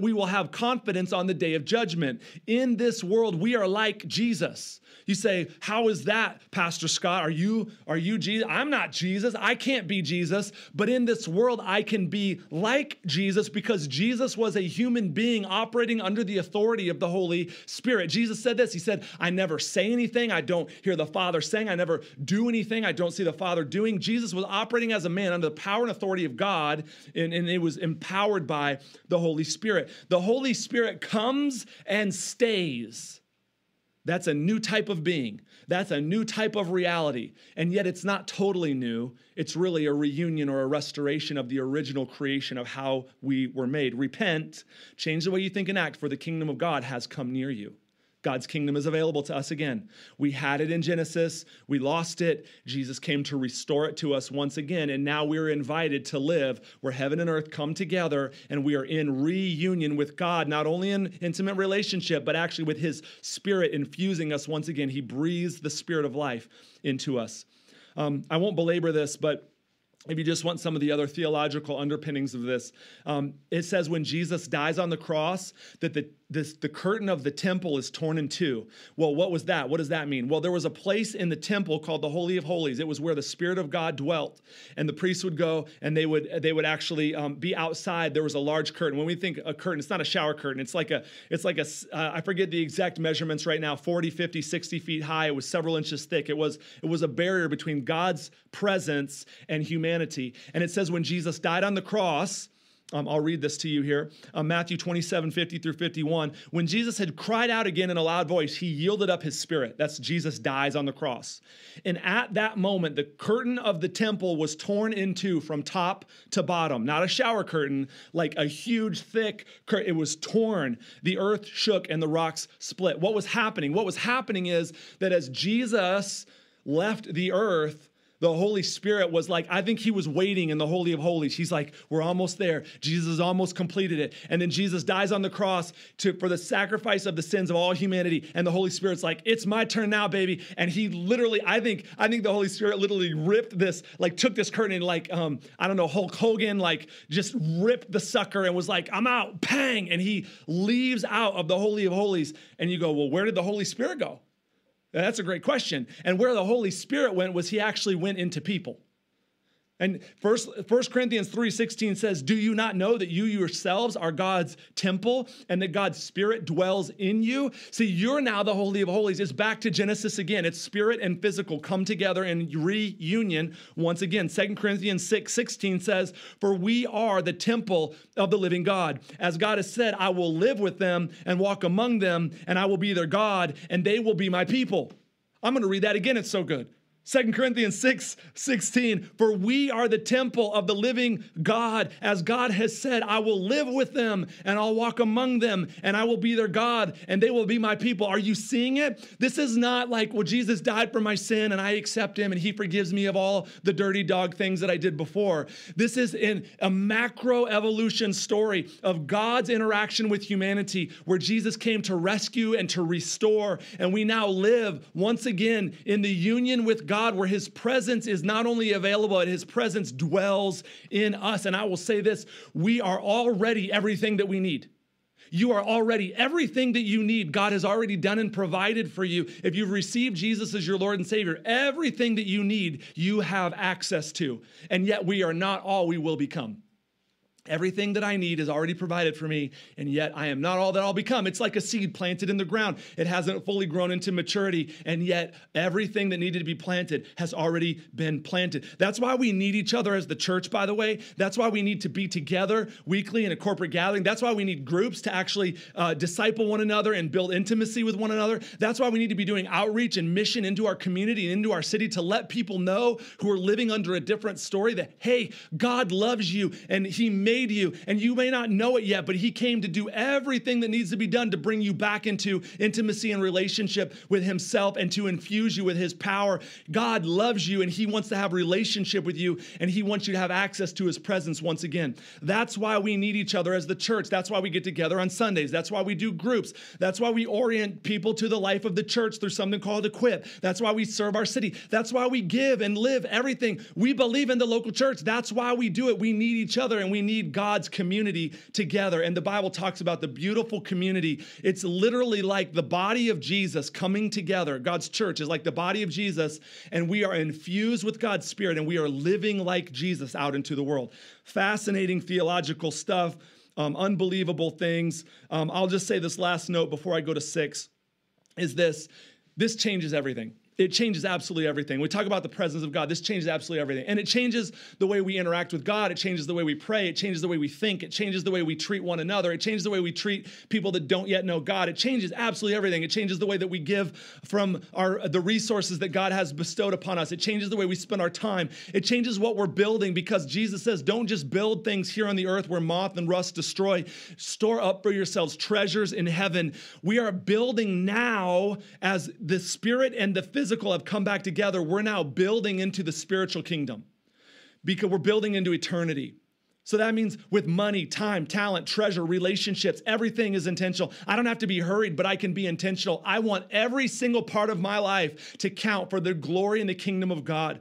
Speaker 1: we will have confidence on the day of judgment. In this world, we are like Jesus. You say, how is that, Pastor Scott? Are you, are you Jesus? I'm not Jesus. I can't be Jesus. But in this world, I can be like Jesus because Jesus was a human being operating under the authority of the Holy Spirit. Jesus said this. He said, I never say anything. I don't hear the Father saying. I never do anything. I don't see the Father doing. Jesus was operating as a man under the power and authority of God, and, and it was empowered by the Holy Spirit. The Holy Spirit comes and stays. That's a new type of being. That's a new type of reality. And yet it's not totally new. It's really a reunion or a restoration of the original creation of how we were made. Repent, change the way you think and act, for the kingdom of God has come near you. God's kingdom is available to us again. We had it in Genesis. We lost it. Jesus came to restore it to us once again. And now we're invited to live where heaven and earth come together, and we are in reunion with God, not only in intimate relationship, but actually with his Spirit infusing us once again. He breathes the Spirit of life into us. Um, I won't belabor this, but if you just want some of the other theological underpinnings of this, um, it says when Jesus dies on the cross that the this, the curtain of the temple is torn in two. Well, what was that? What does that mean? Well, there was a place in the temple called the Holy of Holies. It was where the Spirit of God dwelt, and the priests would go and they would they would actually um, be outside. There was a large curtain. When we think a curtain, it's not a shower curtain. It's like a it's like a uh, I forget the exact measurements right now. forty, fifty, sixty feet high. It was several inches thick. It was it was a barrier between God's presence and humanity. And it says when Jesus died on the cross. Um, I'll read this to you here. Uh, Matthew twenty-seven, fifty through fifty-one. When Jesus had cried out again in a loud voice, he yielded up his spirit. That's Jesus dies on the cross. And at that moment, the curtain of the temple was torn in two from top to bottom. Not a shower curtain, like a huge, thick curtain. It was torn. The earth shook and the rocks split. What was happening? What was happening is that as Jesus left the earth, the Holy Spirit was like, I think he was waiting in the Holy of Holies. He's like, we're almost there. Jesus has almost completed it. And then Jesus dies on the cross to, for the sacrifice of the sins of all humanity. And the Holy Spirit's like, it's my turn now, baby. And he literally, I think, I think the Holy Spirit literally ripped this, like took this curtain and like, um, I don't know, Hulk Hogan, like just ripped the sucker and was like, I'm out, bang. And he leaves out of the Holy of Holies. And you go, well, where did the Holy Spirit go? That's a great question. And where the Holy Spirit went was he actually went into people. And First Corinthians three sixteen says, do you not know that you yourselves are God's temple and that God's Spirit dwells in you? See, you're now the Holy of Holies. It's back to Genesis again. It's spirit and physical come together in reunion once again. Second Corinthians six sixteen says, for we are the temple of the living God. As God has said, I will live with them and walk among them, and I will be their God, and they will be my people. I'm going to read that again. It's so good. Second Corinthians six sixteen, for we are the temple of the living God. As God has said, I will live with them and I'll walk among them and I will be their God and they will be my people. Are you seeing it? This is not like, well, Jesus died for my sin and I accept him and he forgives me of all the dirty dog things that I did before. This is in a macro evolution story of God's interaction with humanity where Jesus came to rescue and to restore. And we now live once again in the union with God, where his presence is not only available, but his presence dwells in us. And I will say this, we are already everything that we need. You are already everything that you need. God has already done and provided for you. If you've received Jesus as your Lord and Savior, everything that you need, you have access to. And yet we are not all we will become. Everything that I need is already provided for me, and yet I am not all that I'll become. It's like a seed planted in the ground. It hasn't fully grown into maturity, and yet everything that needed to be planted has already been planted. That's why we need each other as the church, by the way. That's why we need to be together weekly in a corporate gathering. That's why we need groups to actually uh, disciple one another and build intimacy with one another. That's why we need to be doing outreach and mission into our community and into our city to let people know who are living under a different story that, hey, God loves you, and he made you, and you may not know it yet, but he came to do everything that needs to be done to bring you back into intimacy and relationship with himself and to infuse you with his power. God loves you, and he wants to have relationship with you, and he wants you to have access to his presence once again. That's why we need each other as the church. That's why we get together on Sundays. That's why we do groups. That's why we orient people to the life of the church through something called Equip. That's why we serve our city. That's why we give and live everything. We believe in the local church. That's why we do it. We need each other, and we need God's community together. And the Bible talks about the beautiful community. It's literally like the body of Jesus coming together. God's church is like the body of Jesus, and we are infused with God's Spirit, and we are living like Jesus out into the world. Fascinating theological stuff, um, unbelievable things. Um, I'll just say this last note before I go to six, is this. This changes everything. It changes absolutely everything. We talk about the presence of God. This changes absolutely everything. And it changes the way we interact with God. It changes the way we pray. It changes the way we think. It changes the way we treat one another. It changes the way we treat people that don't yet know God. It changes absolutely everything. It changes the way that we give from our the resources that God has bestowed upon us. It changes the way we spend our time. It changes what we're building, because Jesus says, don't just build things here on the earth where moth and rust destroy. Store up for yourselves treasures in heaven. We are building now as the spirit and the physical have come back together. We're now building into the spiritual kingdom because we're building into eternity. So that means with money, time, talent, treasure, relationships, everything is intentional. I don't have to be hurried, but I can be intentional. I want every single part of my life to count for the glory and the kingdom of God,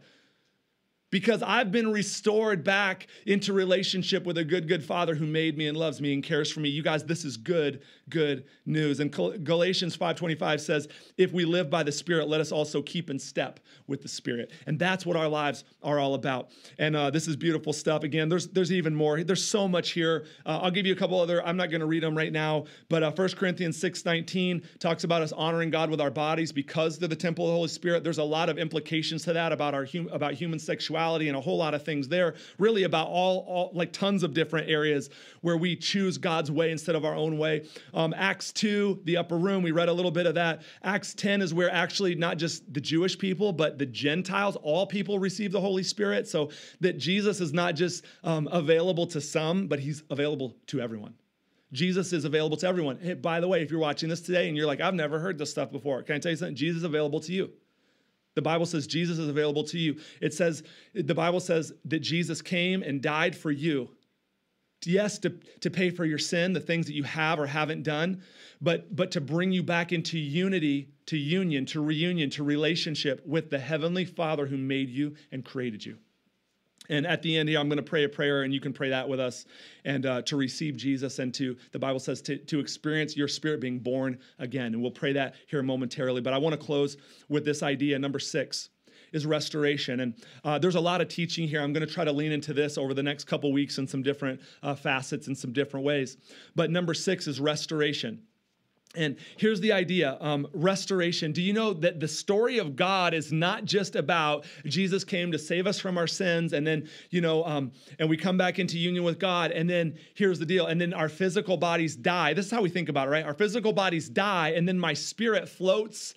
Speaker 1: because I've been restored back into relationship with a good, good Father who made me and loves me and cares for me. You guys, this is good, good news. And Galatians five twenty-five says, if we live by the Spirit, let us also keep in step with the Spirit. And that's what our lives are all about. And uh, this is beautiful stuff. Again, there's there's even more. There's so much here. Uh, I'll give you a couple other, I'm not going to read them right now, but uh, First Corinthians six nineteen talks about us honoring God with our bodies because they're the temple of the Holy Spirit. There's a lot of implications to that about our hum- about human sexuality and a whole lot of things there, really about all, all like tons of different areas where we choose God's way instead of our own way. Um, Acts two, the upper room, we read a little bit of that. Acts ten is where actually not just the Jewish people, but the Gentiles, all people receive the Holy Spirit, so that Jesus is not just um, available to some, but he's available to everyone. Jesus is available to everyone. Hey, by the way, if you're watching this today and you're like, I've never heard this stuff before, can I tell you something? Jesus is available to you. The Bible says Jesus is available to you. It says, the Bible says that Jesus came and died for you. Yes, to, to pay for your sin, the things that you have or haven't done, but, but to bring you back into unity, to union, to reunion, to relationship with the Heavenly Father who made you and created you. And at the end here, I'm going to pray a prayer, and you can pray that with us, and uh, to receive Jesus and to, the Bible says, to, to experience your spirit being born again. And we'll pray that here momentarily. But I want to close with this idea. Number six is restoration. And uh, there's a lot of teaching here. I'm going to try to lean into this over the next couple weeks in some different uh, facets in some different ways. But number six is restoration. And here's the idea, um, restoration. Do you know that the story of God is not just about Jesus came to save us from our sins, and then, you know, um, and we come back into union with God, and then here's the deal, and then our physical bodies die. This is how we think about it, right? Our physical bodies die, and then my spirit floats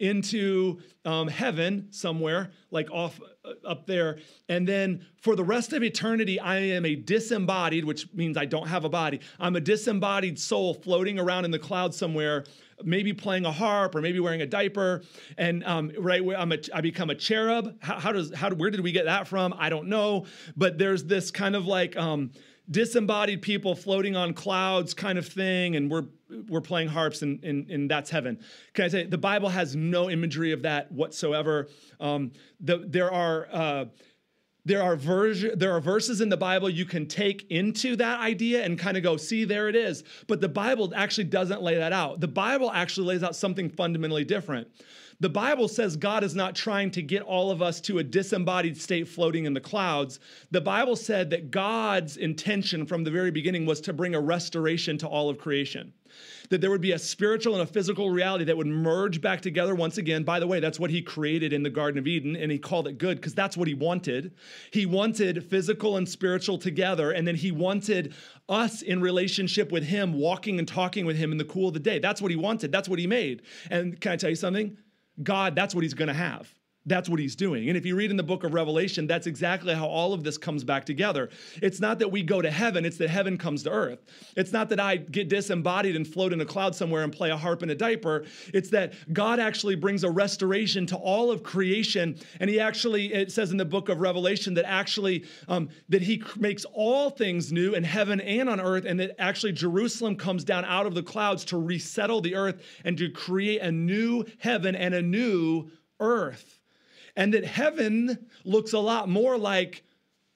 Speaker 1: into um, heaven somewhere, like off uh, up there. And then for the rest of eternity, I am a disembodied, which means I don't have a body. I'm a disembodied soul floating around in the clouds somewhere, maybe playing a harp or maybe wearing a diaper. And um, right, I'm a, I become a cherub. How, how does, how, where did we get that from? I don't know. But there's this kind of like um, disembodied people floating on clouds kind of thing, and we're we're playing harps, and, and, and that's heaven. Can I say, the Bible has no imagery of that whatsoever. Um, the, there are uh, there are vers- there are verses in the Bible you can take into that idea and kind of go, see, there it is. But the Bible actually doesn't lay that out. The Bible actually lays out something fundamentally different. The Bible says God is not trying to get all of us to a disembodied state floating in the clouds. The Bible said that God's intention from the very beginning was to bring a restoration to all of creation. That there would be a spiritual and a physical reality that would merge back together once again. By the way, that's what he created in the Garden of Eden, and he called it good because that's what he wanted. He wanted physical and spiritual together, and then he wanted us in relationship with him, walking and talking with him in the cool of the day. That's what he wanted. That's what he made. And can I tell you something? God, that's what he's going to have. That's what he's doing. And if you read in the book of Revelation, that's exactly how all of this comes back together. It's not that we go to heaven, it's that heaven comes to earth. It's not that I get disembodied and float in a cloud somewhere and play a harp in a diaper. It's that God actually brings a restoration to all of creation. And he actually, it says in the book of Revelation that actually, um, that he makes all things new in heaven and on earth, and that actually Jerusalem comes down out of the clouds to resettle the earth and to create a new heaven and a new earth. And that heaven looks a lot more like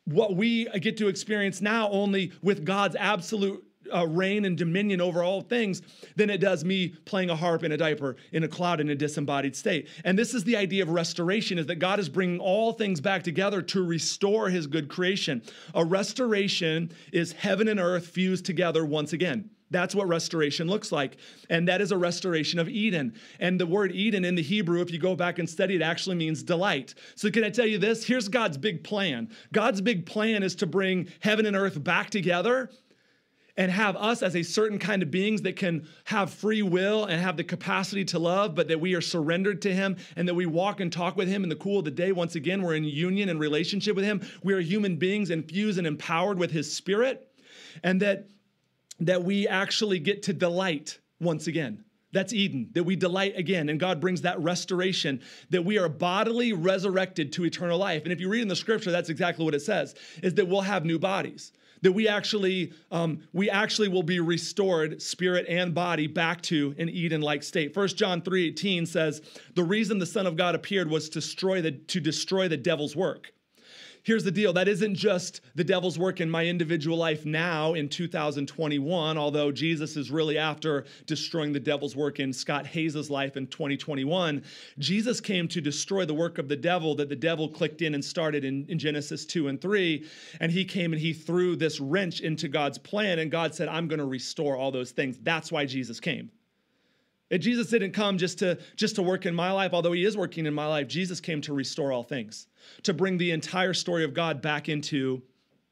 Speaker 1: what we get to experience now only with God's absolute uh, reign and dominion over all things than it does me playing a harp in a diaper, in a cloud, in a disembodied state. And this is the idea of restoration, is that God is bringing all things back together to restore his good creation. A restoration is heaven and earth fused together once again. That's what restoration looks like. And that is a restoration of Eden. And the word Eden in the Hebrew, if you go back and study it, actually means delight. So can I tell you this? Here's God's big plan. God's big plan is to bring heaven and earth back together and have us as a certain kind of beings that can have free will and have the capacity to love, but that we are surrendered to him and that we walk and talk with him in the cool of the day. Once again, we're in union and relationship with him. We are human beings infused and empowered with his spirit, and that that we actually get to delight once again. That's Eden, that we delight again. And God brings that restoration, that we are bodily resurrected to eternal life. And if you read in the scripture, that's exactly what it says, is that we'll have new bodies, that we actually, um, we actually will be restored, spirit and body, back to an Eden-like state. First John three eighteen says, the reason the Son of God appeared was to destroy the, to destroy the devil's work. Here's the deal. That isn't just the devil's work in my individual life now in two thousand twenty-one, although Jesus is really after destroying the devil's work in Scott Hayes' life in twenty twenty-one. Jesus came to destroy the work of the devil that the devil clicked in and started in, in Genesis two and three. And he came and he threw this wrench into God's plan, and God said, I'm going to restore all those things. That's why Jesus came. And Jesus didn't come just to, just to work in my life, although he is working in my life. Jesus came to restore all things, to bring the entire story of God back into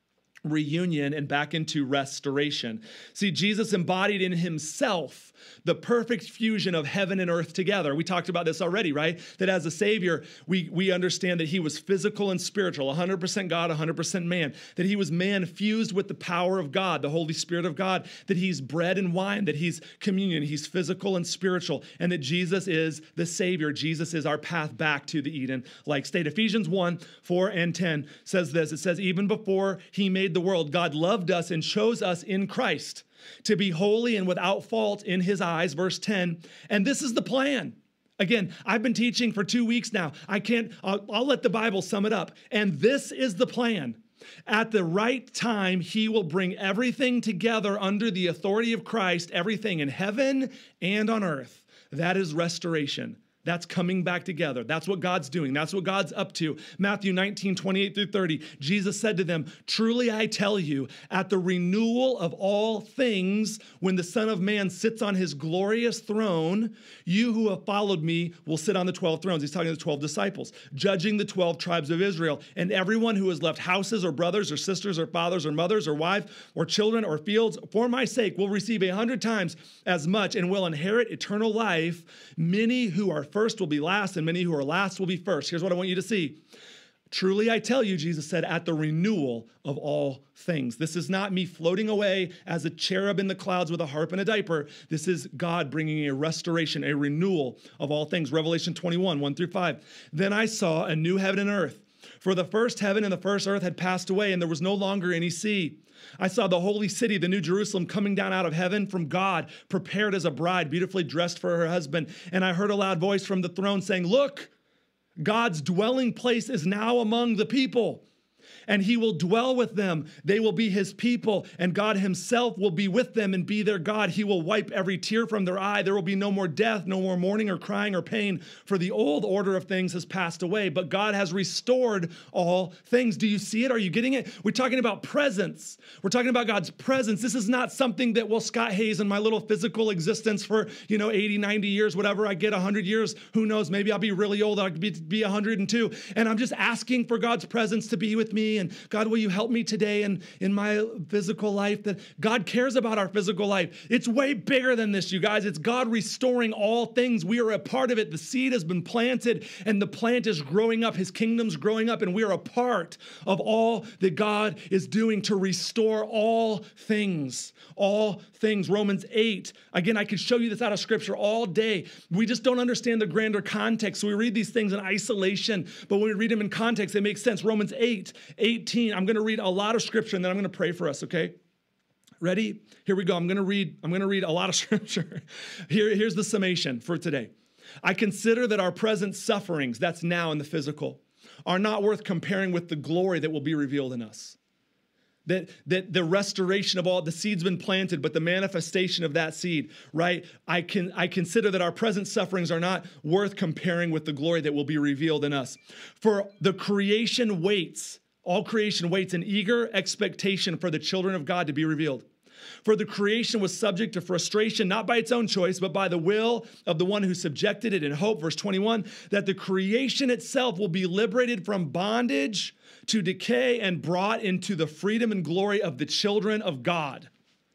Speaker 1: reunion and back into restoration. See, Jesus embodied in himself the perfect fusion of heaven and earth together. We talked about this already, right? That as a Savior, we, we understand that he was physical and spiritual, one hundred percent God, one hundred percent man, that he was man fused with the power of God, the Holy Spirit of God, that he's bread and wine, that he's communion, he's physical and spiritual, and that Jesus is the Savior. Jesus is our path back to the Eden-like state. Ephesians one, four and ten says this. It says, even before he made the world, God loved us and chose us in Christ to be holy and without fault in his eyes, verse ten. And this is the plan. Again, I've been teaching for two weeks now. I can't, I'll, I'll let the Bible sum it up. And this is the plan. At the right time, he will bring everything together under the authority of Christ, everything in heaven and on earth. That is restoration. That's coming back together. That's what God's doing. That's what God's up to. Matthew nineteen, twenty-eight through thirty, Jesus said to them, truly I tell you, at the renewal of all things, when the Son of Man sits on his glorious throne, you who have followed me will sit on the twelve thrones. He's talking to the twelve disciples, judging the twelve tribes of Israel. And everyone who has left houses or brothers or sisters or fathers or mothers or wives or children or fields for my sake will receive a hundred times as much and will inherit eternal life. Many who are first will be last, and many who are last will be first. Here's what I want you to see. Truly, I tell you, Jesus said, at the renewal of all things. This is not me floating away as a cherub in the clouds with a harp and a diaper. This is God bringing a restoration, a renewal of all things. Revelation twenty-one, one through five. Then I saw a new heaven and earth. For the first heaven and the first earth had passed away, and there was no longer any sea. I saw the holy city, the new Jerusalem, coming down out of heaven from God, prepared as a bride, beautifully dressed for her husband. And I heard a loud voice from the throne saying, look, God's dwelling place is now among the people, and he will dwell with them. They will be his people, and God himself will be with them and be their God. He will wipe every tear from their eye. There will be no more death, no more mourning or crying or pain, for the old order of things has passed away, but God has restored all things. Do you see it? Are you getting it? We're talking about presence. We're talking about God's presence. This is not something that, well, Scott Hayes and my little physical existence for, you know, eighty, ninety years, whatever I get, one hundred years, who knows, maybe I'll be really old. I could be, be one hundred two. And I'm just asking for God's presence to be with me. And God, will you help me today in, in my physical life? That God cares about our physical life. It's way bigger than this, you guys. It's God restoring all things. We are a part of it. The seed has been planted and the plant is growing up. His kingdom's growing up, and we are a part of all that God is doing to restore all things. All things. Romans eight. Again, I could show you this out of scripture all day. We just don't understand the grander context. So we read these things in isolation, but when we read them in context, they make sense. Romans eight, eighteen. I'm going to read a lot of scripture and then I'm going to pray for us, okay? Ready? Here we go. I'm going to read, I'm going to read a lot of scripture. Here, here's the summation for today. I consider that our present sufferings, that's now in the physical, are not worth comparing with the glory that will be revealed in us. That, that the restoration of all, the seed's been planted, but the manifestation of that seed, right? I can I consider that our present sufferings are not worth comparing with the glory that will be revealed in us. For the creation waits, all creation waits in eager expectation for the children of God to be revealed. For the creation was subject to frustration, not by its own choice, but by the will of the one who subjected it in hope, verse twenty-one, that the creation itself will be liberated from bondage to decay and brought into the freedom and glory of the children of God.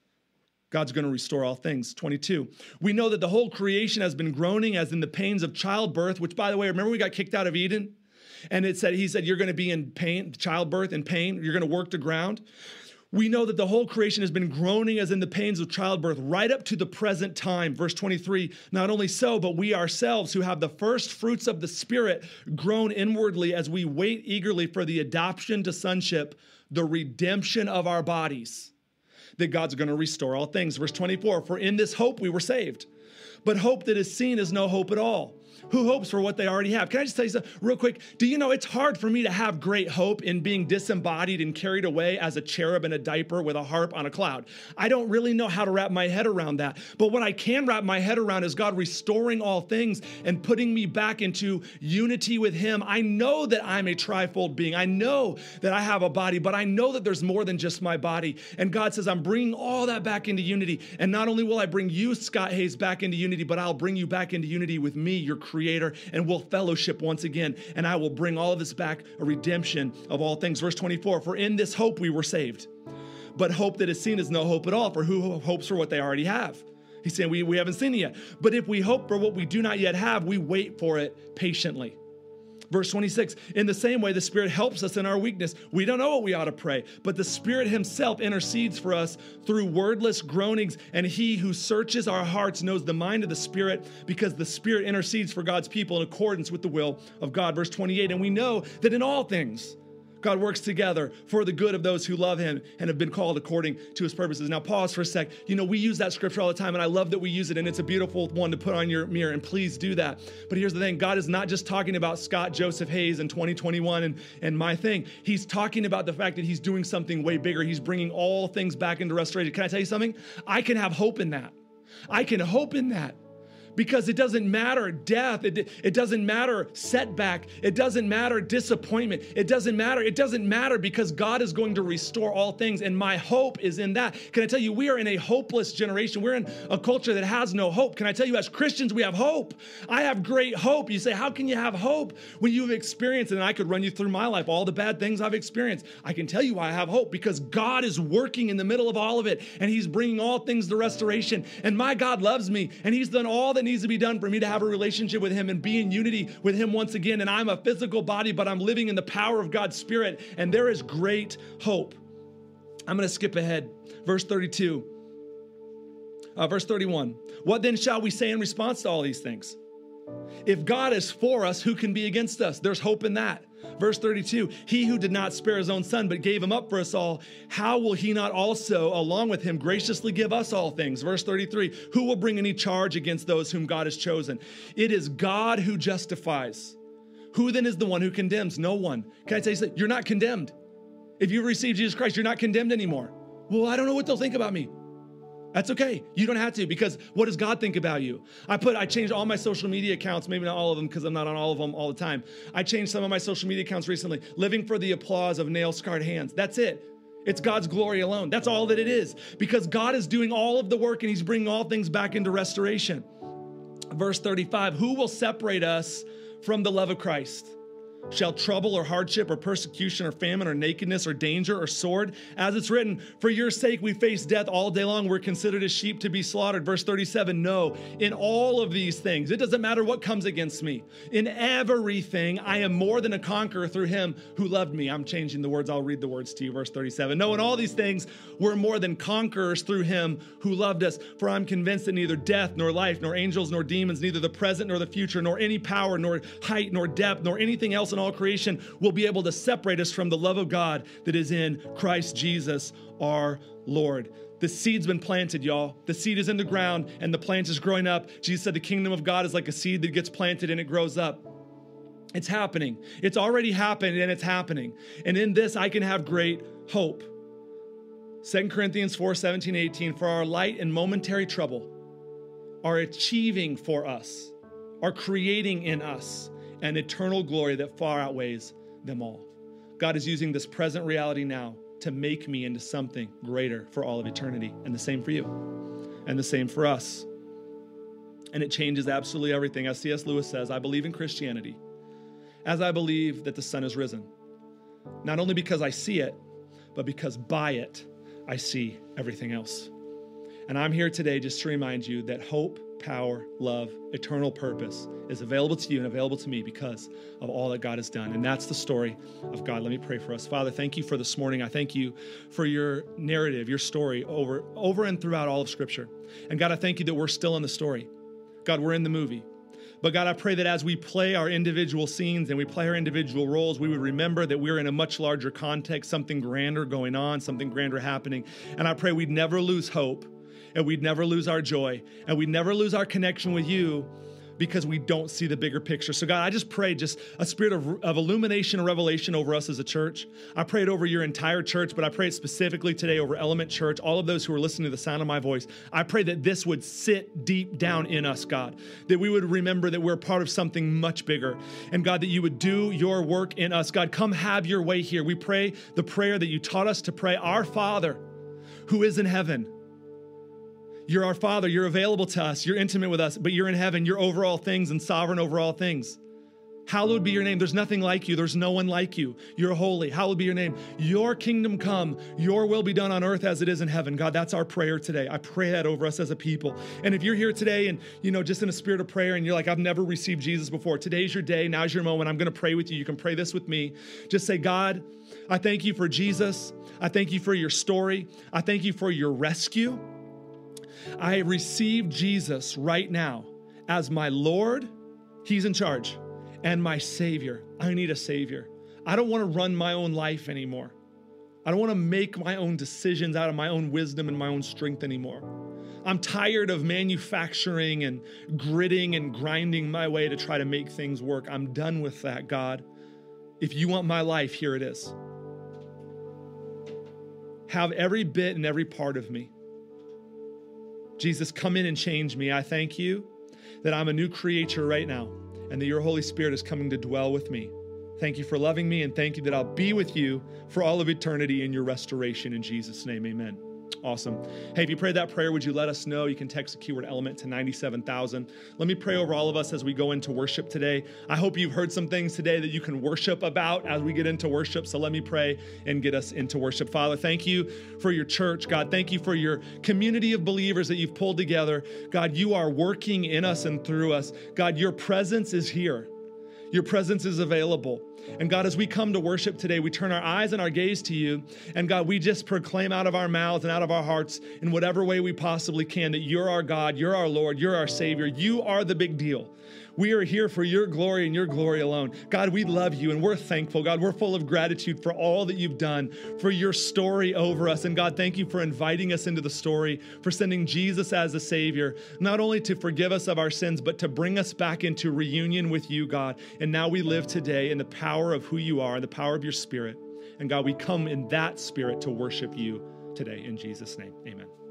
Speaker 1: God's going to restore all things. twenty-two, we know that the whole creation has been groaning as in the pains of childbirth, which, by the way, remember we got kicked out of Eden? And it said, he said, you're going to be in pain, childbirth and pain. You're going to work the ground. We know that the whole creation has been groaning as in the pains of childbirth right up to the present time. Verse twenty-three, not only so, but we ourselves who have the first fruits of the Spirit groan inwardly as we wait eagerly for the adoption to sonship, the redemption of our bodies, that God's going to restore all things. Verse twenty-four, for in this hope we were saved. But hope that is seen is no hope at all. Who hopes for what they already have? Can I just tell you something real quick? Do you know it's hard for me to have great hope in being disembodied and carried away as a cherub in a diaper with a harp on a cloud? I don't really know how to wrap my head around that. But what I can wrap my head around is God restoring all things and putting me back into unity with him. I know that I'm a trifold being. I know that I have a body, but I know that there's more than just my body. And God says, I'm bringing all that back into unity. And not only will I bring you, Scott Hayes, back into unity, but I'll bring you back into unity with me, your creator, and we'll fellowship once again, and I will bring all of this back, a redemption of all things. Verse twenty-four, for in this hope we were saved. But hope that is seen is no hope at all, for who hopes for what they already have? He's saying we, we haven't seen it yet. But if we hope for what we do not yet have, we wait for it patiently. Verse twenty-six, in the same way, the Spirit helps us in our weakness. We don't know what we ought to pray, but the Spirit himself intercedes for us through wordless groanings, and he who searches our hearts knows the mind of the Spirit, because the Spirit intercedes for God's people in accordance with the will of God. Verse twenty-eight, and we know that in all things, God works together for the good of those who love him and have been called according to his purposes. Now pause for a sec. You know, we use that scripture all the time, and I love that we use it, and it's a beautiful one to put on your mirror, and please do that. But here's the thing. God is not just talking about Scott Joseph Hayes in twenty twenty-one and, and my thing. He's talking about the fact that he's doing something way bigger. He's bringing all things back into restoration. Can I tell you something? I can have hope in that. I can hope in that. Because it doesn't matter death, it, it doesn't matter setback, it doesn't matter disappointment, it doesn't matter, it doesn't matter because God is going to restore all things, and my hope is in that. Can I tell you, we are in a hopeless generation. We're in a culture that has no hope. Can I tell you, as Christians, we have hope. I have great hope. You say, how can you have hope when you've experienced, and I could run you through my life, all the bad things I've experienced. I can tell you why I have hope, because God is working in the middle of all of it, and he's bringing all things to restoration, and my God loves me, and he's done all that needs to be done for me to have a relationship with him and be in unity with him once again. And I'm a physical body, but I'm living in the power of God's Spirit, and there is great hope. I'm going to skip ahead. Verse thirty-two. Uh, verse thirty-one. What then shall we say in response to all these things? If God is for us, who can be against us? There's hope in that. Verse thirty-two, he who did not spare his own son, but gave him up for us all, how will he not also, along with him, graciously give us all things? Verse thirty-three, who will bring any charge against those whom God has chosen? It is God who justifies. Who then is the one who condemns? No one. Can I tell you something? You're not condemned. If you've received Jesus Christ, you're not condemned anymore. Well, I don't know what they'll think about me. That's okay. You don't have to, because what does God think about you? I put, I changed all my social media accounts, maybe not all of them because I'm not on all of them all the time. I changed some of my social media accounts recently, living for the applause of nail-scarred hands. That's it. It's God's glory alone. That's all that it is, because God is doing all of the work and he's bringing all things back into restoration. Verse thirty-five, who will separate us from the love of Christ? Shall trouble or hardship or persecution or famine or nakedness or danger or sword? As it's written, for your sake we face death all day long. We're considered as sheep to be slaughtered. Verse thirty-seven, no, in all of these things, it doesn't matter what comes against me. In everything, I am more than a conqueror through him who loved me. I'm changing the words. I'll read the words to you. Verse thirty-seven, no, in all these things, we're more than conquerors through him who loved us. For I'm convinced that neither death, nor life, nor angels, nor demons, neither the present nor the future, nor any power, nor height, nor depth, nor anything else in all creation will be able to separate us from the love of God that is in Christ Jesus our Lord. The seed's been planted, y'all. The seed is in the ground and the plant is growing up. Jesus said the kingdom of God is like a seed that gets planted and it grows up. It's happening. It's already happened and it's happening. And in this, I can have great hope. Second Corinthians four, seventeen, eighteen, for our light and momentary trouble are achieving for us, are creating in us an eternal glory that far outweighs them all. God is using this present reality now to make me into something greater for all of eternity. And the same for you. And the same for us. And it changes absolutely everything. As C S Lewis says, I believe in Christianity as I believe that the sun has risen. Not only because I see it, but because by it, I see everything else. And I'm here today just to remind you that hope, power, love, eternal purpose is available to you and available to me because of all that God has done. And that's the story of God. Let me pray for us. Father, thank you for this morning. I thank you for your narrative, your story over, over and throughout all of Scripture. And God, I thank you that we're still in the story. God, we're in the movie. But God, I pray that as we play our individual scenes and we play our individual roles, we would remember that we're in a much larger context, something grander going on, something grander happening. And I pray we'd never lose hope, and we'd never lose our joy, and we'd never lose our connection with you because we don't see the bigger picture. So God, I just pray just a spirit of, of illumination and revelation over us as a church. I pray it over your entire church, but I pray it specifically today over Element Church, all of those who are listening to the sound of my voice. I pray that this would sit deep down in us, God, that we would remember that we're part of something much bigger. And God, that you would do your work in us. God, come have your way here. We pray the prayer that you taught us to pray, our Father who is in heaven. You're our Father. You're available to us. You're intimate with us, but you're in heaven. You're over all things and sovereign over all things. Hallowed be your name. There's nothing like you. There's no one like you. You're holy. Hallowed be your name. Your kingdom come. Your will be done on earth as it is in heaven. God, that's our prayer today. I pray that over us as a people. And if you're here today and, you know, just in a spirit of prayer and you're like, I've never received Jesus before, today's your day. Now's your moment. I'm going to pray with you. You can pray this with me. Just say, God, I thank you for Jesus. I thank you for your story. I thank you for your rescue. I receive Jesus right now as my Lord. He's in charge. And my Savior. I need a Savior. I don't want to run my own life anymore. I don't want to make my own decisions out of my own wisdom and my own strength anymore. I'm tired of manufacturing and gritting and grinding my way to try to make things work. I'm done with that, God. If you want my life, here it is. Have every bit and every part of me. Jesus, come in and change me. I thank you that I'm a new creature right now and that your Holy Spirit is coming to dwell with me. Thank you for loving me, and thank you that I'll be with you for all of eternity in your restoration. In Jesus' name, amen. Awesome. Hey, if you prayed that prayer, would you let us know? You can text the keyword element to ninety-seven thousand. Let me pray over all of us as we go into worship today. I hope you've heard some things today that you can worship about as we get into worship. So let me pray and get us into worship. Father, thank you for your church. God, thank you for your community of believers that you've pulled together. God, you are working in us and through us. God, your presence is here. Your presence is available. And God, as we come to worship today, we turn our eyes and our gaze to you. And God, we just proclaim out of our mouths and out of our hearts in whatever way we possibly can that you're our God, you're our Lord, you're our Savior. You are the big deal. We are here for your glory and your glory alone. God, we love you and we're thankful. God, we're full of gratitude for all that you've done, for your story over us. And God, thank you for inviting us into the story, for sending Jesus as a Savior, not only to forgive us of our sins, but to bring us back into reunion with you, God. And now we live today in the power of who you are, and the power of your Spirit. And God, we come in that Spirit to worship you today. In Jesus' name, amen.